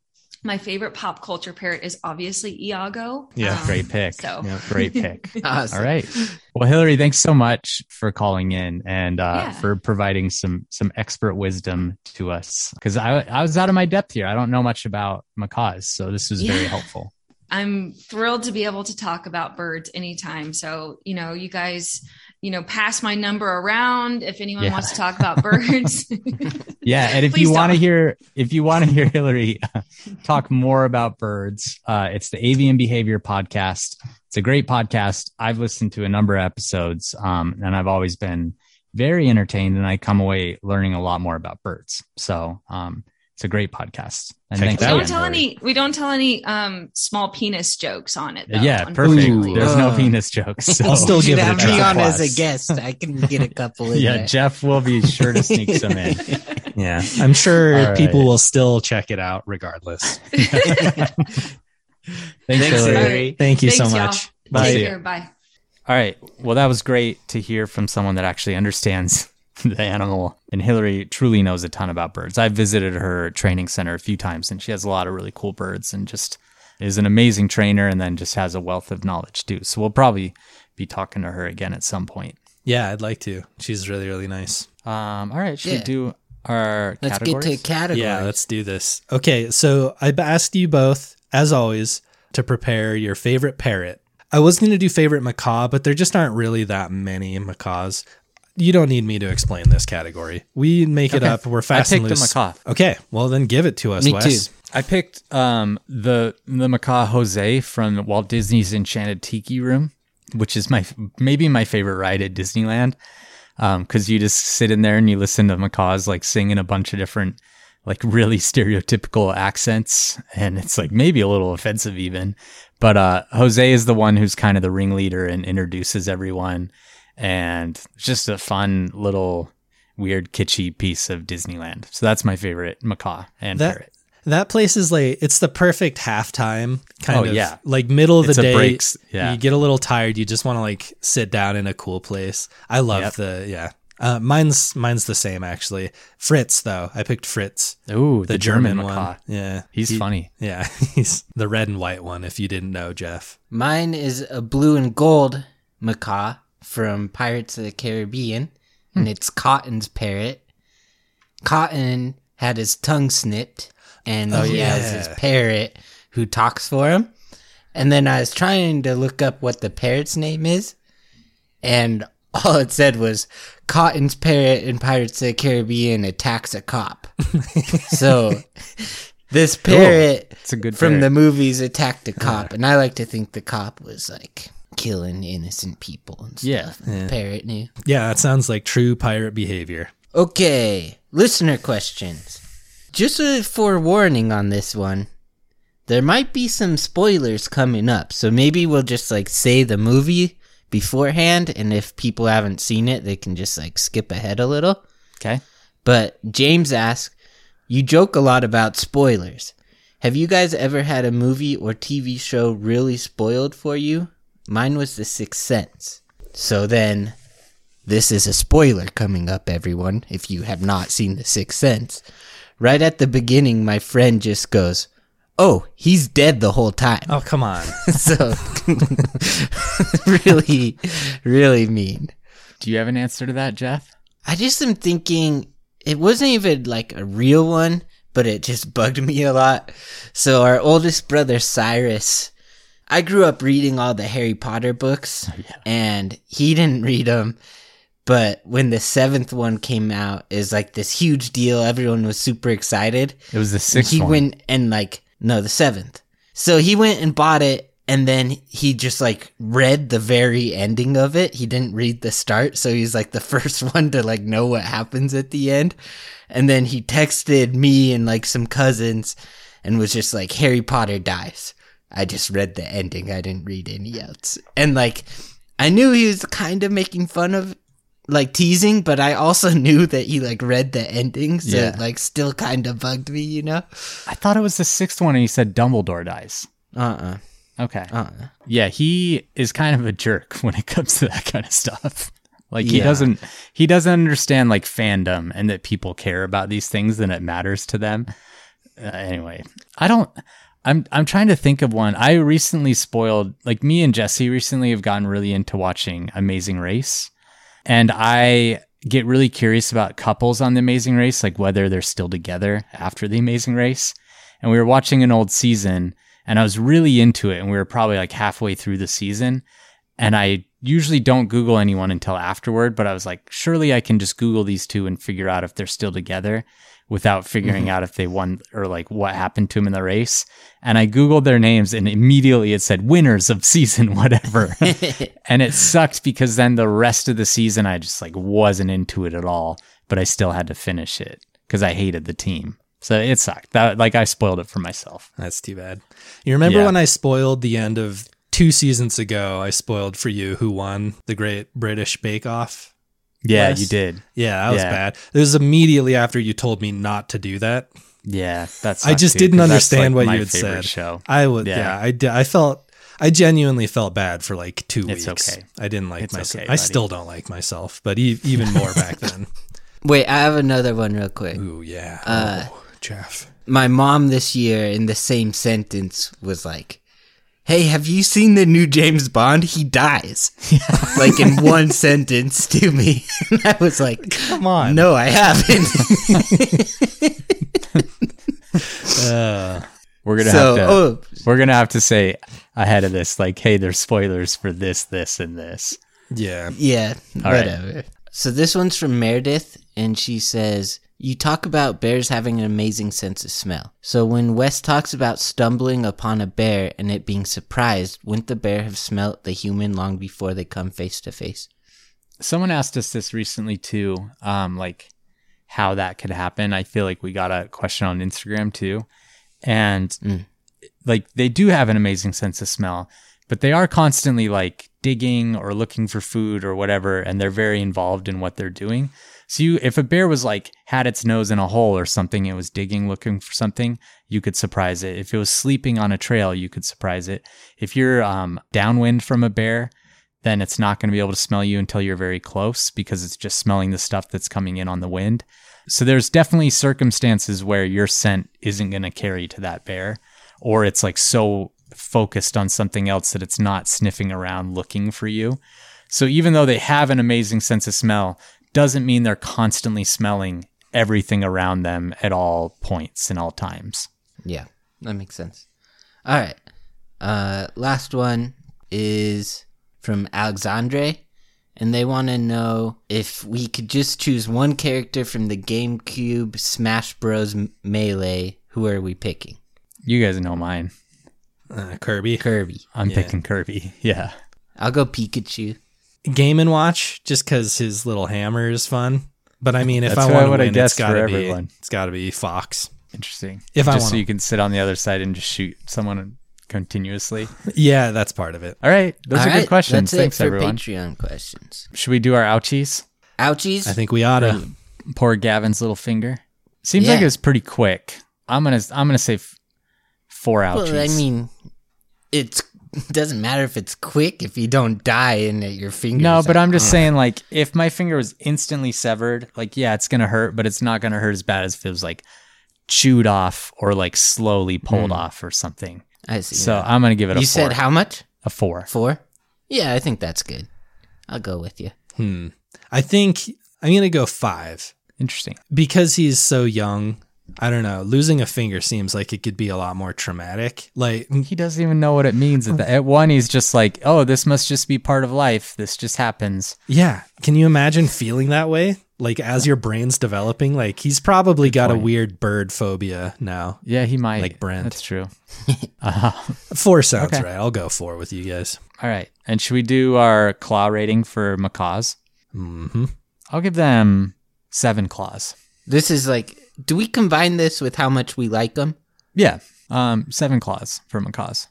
My favorite pop culture parrot is obviously Iago. Yeah, Great pick. So Yeah. Great pick. Awesome. All right. Well, Hillary, thanks so much for calling in and Yeah. for providing some expert wisdom to us. Because I was out of my depth here. I don't know much about macaws, so this was very Yeah. helpful. I'm thrilled to be able to talk about birds anytime. So, you guys, pass my number around if anyone Yeah. wants to talk about birds. Yeah, and if Please you want to don't. hear Hillary talk more about birds, it's the Avian Behavior Podcast. It's a great podcast. I've listened to a number of episodes, and I've always been very entertained, and I come away learning a lot more about birds. So, it's a great podcast. And Check thanks it we out. don't again, tell Hillary. any. We don't tell any small penis jokes on it. Though, Yeah, perfect. unfortunately. There's no Ugh. penis jokes. So. I'll still You give should it a have try. me on Plus. as a guest. I can get a couple in Yeah, there. Jeff will be sure to sneak some in. Yeah, I'm sure All right. people will still check it out regardless. Thanks, Hillary. Hillary. Thank you so Thanks, y'all. much. Take Bye. care. Bye. All right. Well, that was great to hear from someone that actually understands the animal. And Hillary truly knows a ton about birds. I've visited her training center a few times, and she has a lot of really cool birds and just is an amazing trainer and then just has a wealth of knowledge too. So we'll probably be talking to her again at some point. Yeah, I'd like to. She's really, really nice. All right. Should we Yeah. do our Let's categories? get to categories. Yeah, let's do this. Okay, so I asked you both, as always, to prepare your favorite parrot. I was going to do favorite macaw, but there just aren't really that many macaws. You don't need me to explain this category. We make it Okay. up. We're fast I and picked a loose. macaw. Okay, well then give it to us, Me Wes. too. I picked the macaw Jose from Walt Disney's Enchanted Tiki Room, which is maybe my favorite ride at Disneyland. Because you just sit in there and you listen to macaws like sing in a bunch of different, like really stereotypical accents, and it's like maybe a little offensive even. But Jose is the one who's kind of the ringleader and introduces everyone, and it's just a fun little weird kitschy piece of Disneyland. So that's my favorite macaw and parrot. That place is like, it's the perfect halftime kind Oh, of, yeah. like middle of It's the a day. breaks, yeah. You get a little tired. You just want to like sit down in a cool place. I love Yep. mine's the same actually. Fritz though. I picked Fritz, Ooh, the German macaw. one. Yeah. He's funny. Yeah. He's the red and white one. If you didn't know, Jeff. Mine is a blue and gold macaw from Pirates of the Caribbean, and it's Cotton's parrot. Cotton had his tongue snipped, and he has his yeah. parrot who talks for him. And then I was trying to look up what the parrot's name is, and all it said was Cotton's parrot in Pirates of the Caribbean attacks a cop. So This parrot It's a good from parrot. the movies attacked a cop, and I like to think the cop was like killing innocent people and stuff. Yeah. The parrot knew. Yeah, that sounds like true pirate behavior. Okay, listener questions. Just a forewarning on this one. There might be some spoilers coming up, so maybe we'll just like say the movie beforehand, and if people haven't seen it, they can just like skip ahead a little. Okay. But James asks, you joke a lot about spoilers. Have you guys ever had a movie or TV show really spoiled for you? Mine was The Sixth Sense. So then, this is a spoiler coming up, everyone, if you have not seen The Sixth Sense. Right at the beginning, my friend just goes, oh, he's dead the whole time. Oh, come on. So, really, really mean. Do you have an answer to that, Jeff? I just am thinking, it wasn't even like a real one, but it just bugged me a lot. So our oldest brother, Cyrus, I grew up reading all the Harry Potter books, and he didn't read them. But when the 7th one came out, it was like this huge deal. Everyone was super excited. It was the 6th He one. went and like, no, the 7th. So he went and bought it, and then he just like read the very ending of it. He didn't read the start, so he's like the first one to like know what happens at the end. And then he texted me and like some cousins and was just like, Harry Potter dies. I just read the ending. I didn't read any else. And like, I knew he was kind of making fun of, like, teasing, but I also knew that he like read the ending, so Yeah. it like still kind of bugged me, you know? I thought it was the 6th one and he said Dumbledore dies. Okay. Yeah, he is kind of a jerk when it comes to that kind of stuff. Like he Yeah. doesn't understand like fandom and that people care about these things and it matters to them. Anyway, I'm trying to think of one. I recently spoiled, like me and Jesse recently have gotten really into watching Amazing Race. And I get really curious about couples on The Amazing Race, like whether they're still together after The Amazing Race. And we were watching an old season and I was really into it. And we were probably like halfway through the season. And I usually don't Google anyone until afterward, but I was like, surely I can just Google these two and figure out if they're still together without figuring out if they won or like what happened to them in the race. And I Googled their names and immediately it said winners of season, whatever. And it sucked because then the rest of the season, I just like wasn't into it at all, but I still had to finish it because I hated the team. So it sucked. That like I spoiled it for myself. That's too bad. You remember Yeah. when I spoiled the end of 2 seasons ago, I spoiled for you who won the Great British Bake Off? Yeah, Wes? you did. Yeah, that was Yeah. bad. It was immediately after you told me not to do that. Yeah, that's. I just didn't understand what you had said. Show. I would, Yeah. I did. I genuinely felt bad for like 2 It's weeks. okay. I didn't like It's myself. okay, I buddy. still don't like myself, but even more back then. Wait, I have another one real quick. Ooh, yeah. Jeff. My mom this year in the same sentence was like, hey, have you seen the new James Bond? He dies. Like in one sentence to me. And I was like, Come on. no, I haven't. We're gonna So, have to. oh. We're gonna have to say ahead of this, like, hey, there's spoilers for this, this, and this. Yeah. Yeah, All right. whatever. So this one's from Meredith, and she says, you talk about bears having an amazing sense of smell. So when Wes talks about stumbling upon a bear and it being surprised, wouldn't the bear have smelt the human long before they come face to face? Someone asked us this recently too, like how that could happen. I feel like we got a question on Instagram too, and like they do have an amazing sense of smell, but they are constantly like digging or looking for food or whatever, and they're very involved in what they're doing. So if a bear was like had its nose in a hole or something, it was digging, looking for something, you could surprise it. If it was sleeping on a trail, you could surprise it. If you're downwind from a bear, then it's not going to be able to smell you until you're very close because it's just smelling the stuff that's coming in on the wind. So there's definitely circumstances where your scent isn't going to carry to that bear, or it's like so focused on something else that it's not sniffing around looking for you. So even though they have an amazing sense of smell, doesn't mean they're constantly smelling everything around them at all points and all times. Yeah, that makes sense. All right. Last one is from Alexandre, and they want to know if we could just choose one character from the GameCube Smash Bros. Melee, Who are we picking? You guys know mine. Kirby. Kirby. I'm picking Kirby. Yeah. I'll go Pikachu. Game & Watch, just because his little hammer is fun. But I mean, if That's I what I want to would've win, guessed for everyone. It's got to be Fox. Interesting. If I just so wanna- you can sit on the other side and just shoot someone continuously. Yeah, that's part of it. All right. Those All are right, good questions. That's Thanks, it for everyone. Patreon questions. Should we do our ouchies? Ouchies? I think we ought to. Poor Gavin's little finger. Seems Yeah. like it was pretty quick. I'm gonna say 4 ouchies. Well, I mean, it doesn't matter if it's quick if you don't die and your fingers. no, but out. I'm just saying, like, if my finger was instantly severed, like, yeah, it's gonna hurt, but it's not gonna hurt as bad as if it was like chewed off or like slowly pulled off or something. I see. So I'm gonna give it a 4. You said how much? A 4. 4? Yeah, I think that's good. I'll go with you. I think I'm going to go 5. Interesting. Because he's so young, I don't know. Losing a finger seems like it could be a lot more traumatic. Like, He doesn't even know what it means. At one, he's just like, oh, this must just be part of life. This just happens. yeah. Can you imagine feeling that way? Like, as your brain's developing? Like, he's probably got a weird bird phobia now. Yeah, he might. Like Brent. That's true. 4 sounds Okay. right. I'll go 4 with you guys. All right. And should we do our claw rating for macaws? Mm-hmm. I'll give them 7 claws. This is like, do we combine this with how much we like them? Yeah. 7 claws for macaws.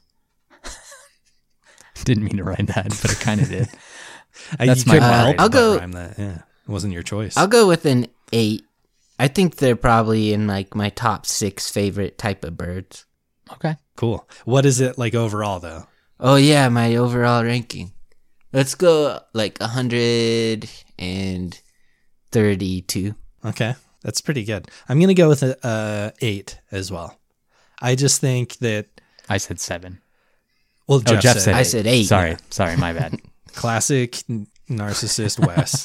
Didn't mean to write that, but it kind of did. That's my help I'll but go- rhyme that. Yeah. It wasn't your choice. I'll go with an 8. I think they're probably in like my top 6 favorite type of birds. Okay. Cool. What is it like overall, though? Oh yeah, my overall ranking. Let's go like 132. Okay. That's pretty good. I'm going to go with a 8 as well. I just think that, I said 7. well, Jeff, said I 8. said 8. Sorry, my bad. Classic narcissist Wes.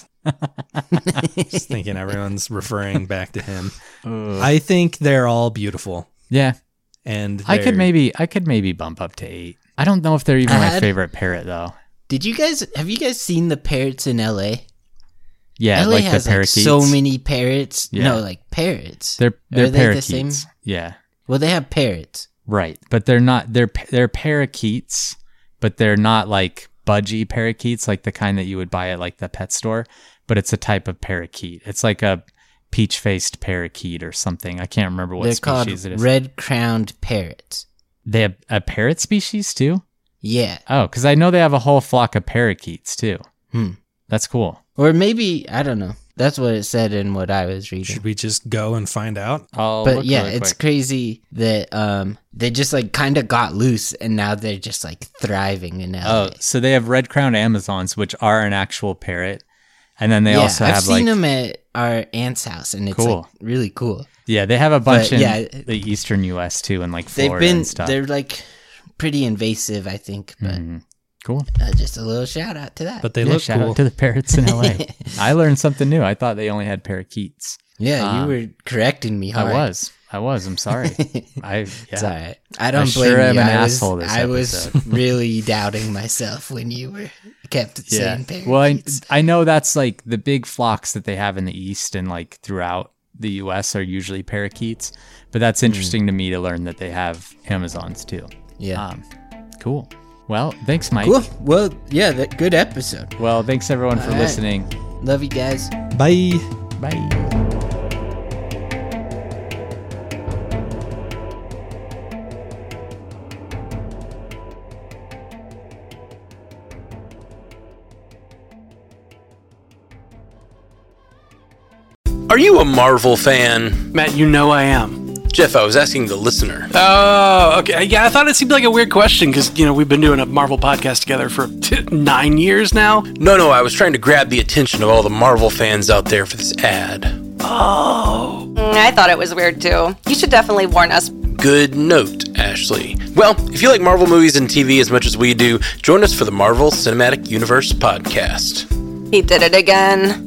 Just thinking everyone's referring back to him. I think they're all beautiful, Yeah. and I could they're- maybe bump up to 8. I don't know if they're even I my had- favorite parrot though. Have you guys seen the parrots in LA? Yeah, LA like has the parakeets. like so many parrots. Yeah. No, like parrots. They're Are they the parakeets. same? Yeah. Well, they have parrots. Right, but they're not. They're parakeets, but they're not like budgie parakeets, like the kind that you would buy at like the pet store. But it's a type of parakeet. It's like a peach-faced parakeet or something. I can't remember what They're called species it is. red-crowned parrots. They have a parrot species too. Yeah. Oh, because I know they have a whole flock of parakeets too. That's cool. Or maybe, I don't know. That's what it said in what I was reading. Should we just go and find out? I'll But look yeah, really it's quick. crazy that they just like kind of got loose and now they're just like thriving in LA. Oh, so they have red-crowned Amazons, which are an actual parrot, and then they yeah, also I've have seen like them at our aunt's house and it's Cool. like really cool. yeah, they have a bunch But, in yeah, the eastern U.S. too, and like They've Florida been, and stuff. they're like pretty invasive, I think, but Cool. just a little shout out to that. But they Yeah, look shout cool. out to the parrots in LA. I learned something new. I thought they only had parakeets. yeah, you were correcting me hard. I was. I'm sorry. It's all right. I don't sure blame am you. an I was, asshole this I was episode. really doubting myself when you were kept saying parakeets. Well, I know that's like the big flocks that they have in the East and like throughout the U.S. are usually parakeets. But that's interesting to me to learn that they have Amazons too. yeah. Cool. Well, thanks, Mike. Cool. Well, yeah, good episode. Well, thanks everyone for All right. listening. Love you guys. Bye. Bye. Are you a Marvel fan? Matt, you know I am. Jeff, I was asking the listener. Oh, okay. Yeah, I thought it seemed like a weird question because, we've been doing a Marvel podcast together for 9 years now. No, I was trying to grab the attention of all the Marvel fans out there for this ad. Oh. I thought it was weird too. You should definitely warn us. Good note, Ashley. Well, if you like Marvel movies and TV as much as we do, join us for the Marvel Cinematic Universe podcast. He did it again.